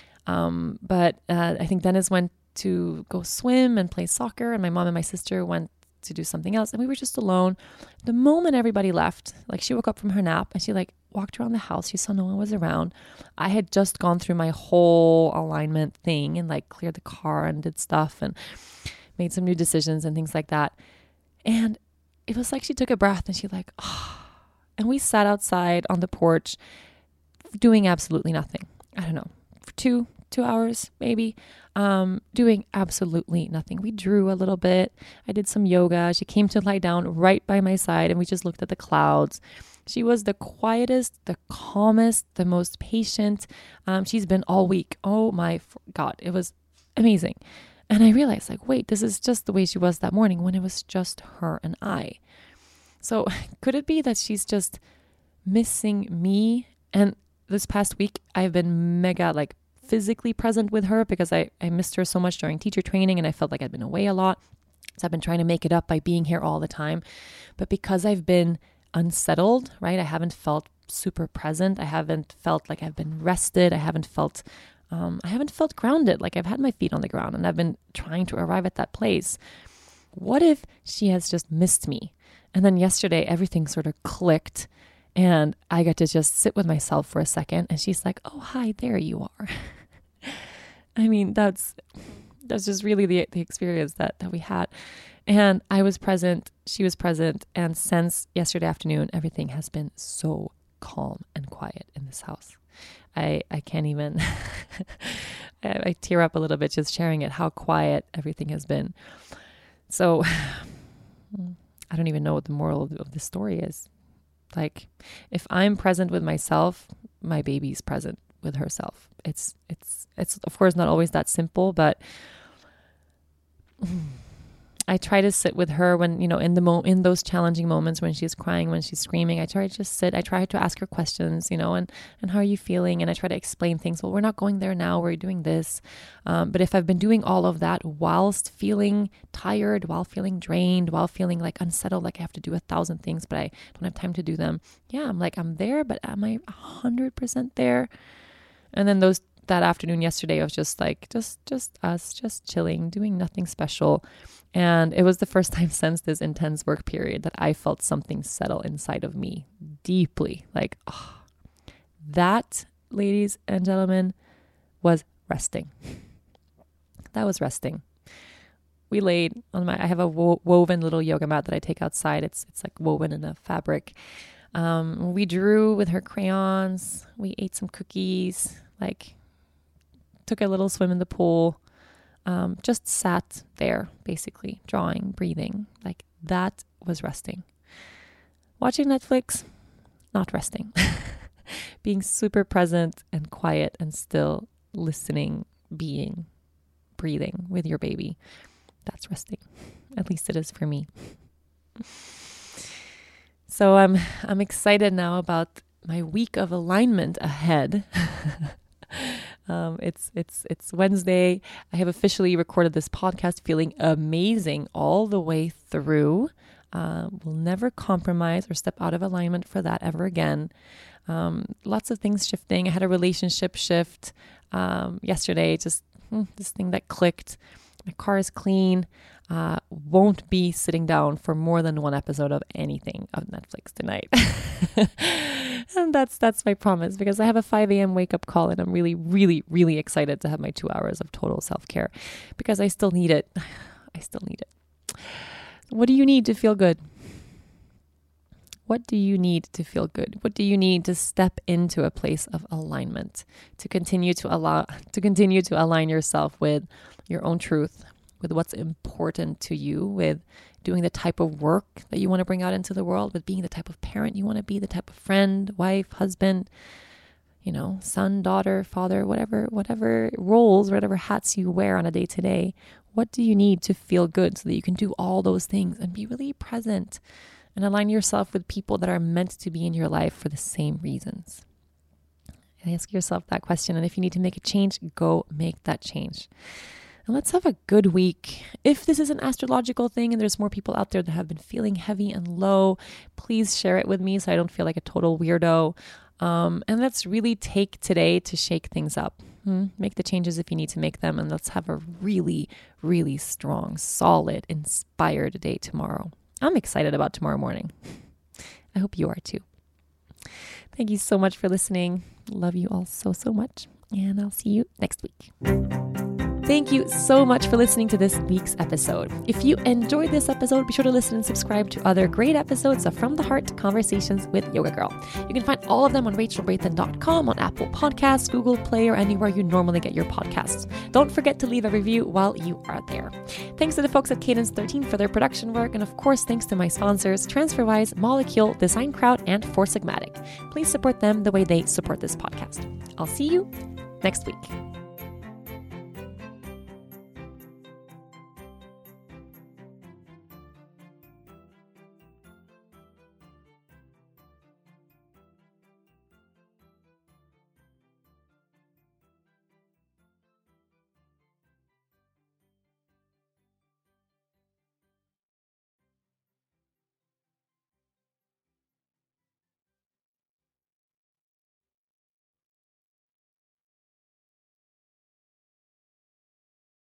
But I think Dennis went to go swim and play soccer, and my mom and my sister went to do something else. And we were just alone. The moment everybody left, like she woke up from her nap and she like walked around the house. She saw no one was around. I had just gone through my whole alignment thing and like cleared the car and did stuff and made some new decisions and things like that. And it was like she took a breath and she like, oh. And we sat outside on the porch doing absolutely nothing. I don't know, for two hours maybe, doing absolutely nothing. We drew a little bit. I did some yoga. She came to lie down right by my side and we just looked at the clouds. She was the quietest, the calmest, the most patient. She's been all week. Oh my God, it was amazing. And I realized like, wait, this is just the way she was that morning when it was just her and I. So could it be that she's just missing me? And this past week, I've been mega like physically present with her because I missed her so much during teacher training and I felt like I'd been away a lot. So I've been trying to make it up by being here all the time. But because I've been unsettled, right? I haven't felt super present. I haven't felt like I've been rested. I haven't felt grounded. Like I've had my feet on the ground and I've been trying to arrive at that place. What if she has just missed me? And then yesterday, everything sort of clicked and I got to just sit with myself for a second. And she's like, oh, hi, there you are. I mean, that's just really the experience that we had. And I was present, she was present. And since yesterday afternoon, everything has been so calm and quiet in this house. I can't even, I tear up a little bit just sharing it, how quiet everything has been. So I don't even know what the moral of the story is. Like if I'm present with myself, my baby's present with herself. It's of course not always that simple, but I try to sit with her when, you know, in those challenging moments when she's crying, when she's screaming, I try to just sit. I try to ask her questions, you know, and how are you feeling? And I try to explain things. Well, we're not going there now. We're doing this. But if I've been doing all of that whilst feeling tired, while feeling drained, while feeling like unsettled, like I have to do 1,000 things, but I don't have time to do them. Yeah, I'm like, I'm there, but am I 100% there? And then that afternoon yesterday, I was just like, just us, just chilling, doing nothing special. And it was the first time since this intense work period that I felt something settle inside of me deeply. Like, oh, that, ladies and gentlemen, was resting. That was resting. We laid on I have a woven little yoga mat that I take outside. It's like woven in a fabric. We drew with her crayons. We ate some cookies, like took a little swim in the pool. Just sat there, basically, drawing, breathing. Like that was resting. Watching Netflix, not resting. Being super present and quiet and still, listening, being, breathing with your baby. That's resting. At least it is for me. So I'm excited now about my week of alignment ahead. It's Wednesday. I have officially recorded this podcast feeling amazing all the way through. Will never compromise or step out of alignment for that ever again. Lots of things shifting. I had a relationship shift yesterday, just this thing that clicked. My car is clean. Won't be sitting down for more than one episode of anything of Netflix tonight. And that's my promise, because I have a 5 a.m. wake up call and I'm really, really, really excited to have my 2 hours of total self-care because I still need it. I still need it. What do you need to feel good? What do you need to feel good? What do you need to step into a place of alignment, to continue to align yourself with your own truth, with what's important to you, with doing the type of work that you want to bring out into the world, with being the type of parent you want to be, the type of friend, wife, husband, son, daughter, father, whatever roles, whatever hats you wear on a day-to-day. What do you need to feel good so that you can do all those things and be really present and align yourself with people that are meant to be in your life for the same reasons? Ask yourself that question. And if you need to make a change, go make that change. And let's have a good week. If this is an astrological thing and there's more people out there that have been feeling heavy and low, please share it with me so I don't feel like a total weirdo. And let's really take today to shake things up. Make the changes if you need to make them. And let's have a really, really strong, solid, inspired day tomorrow. I'm excited about tomorrow morning. I hope you are too. Thank you so much for listening. Love you all so, so much. And I'll see you next week. Thank you so much for listening to this week's episode. If you enjoyed this episode, be sure to listen and subscribe to other great episodes of From the Heart Conversations with Yoga Girl. You can find all of them on rachelbraithen.com, on Apple Podcasts, Google Play, or anywhere you normally get your podcasts. Don't forget to leave a review while you are there. Thanks to the folks at Cadence 13 for their production work, and of course, thanks to my sponsors, TransferWise, Molecule, Design Crowd, and Four Sigmatic. Please support them the way they support this podcast. I'll see you next week.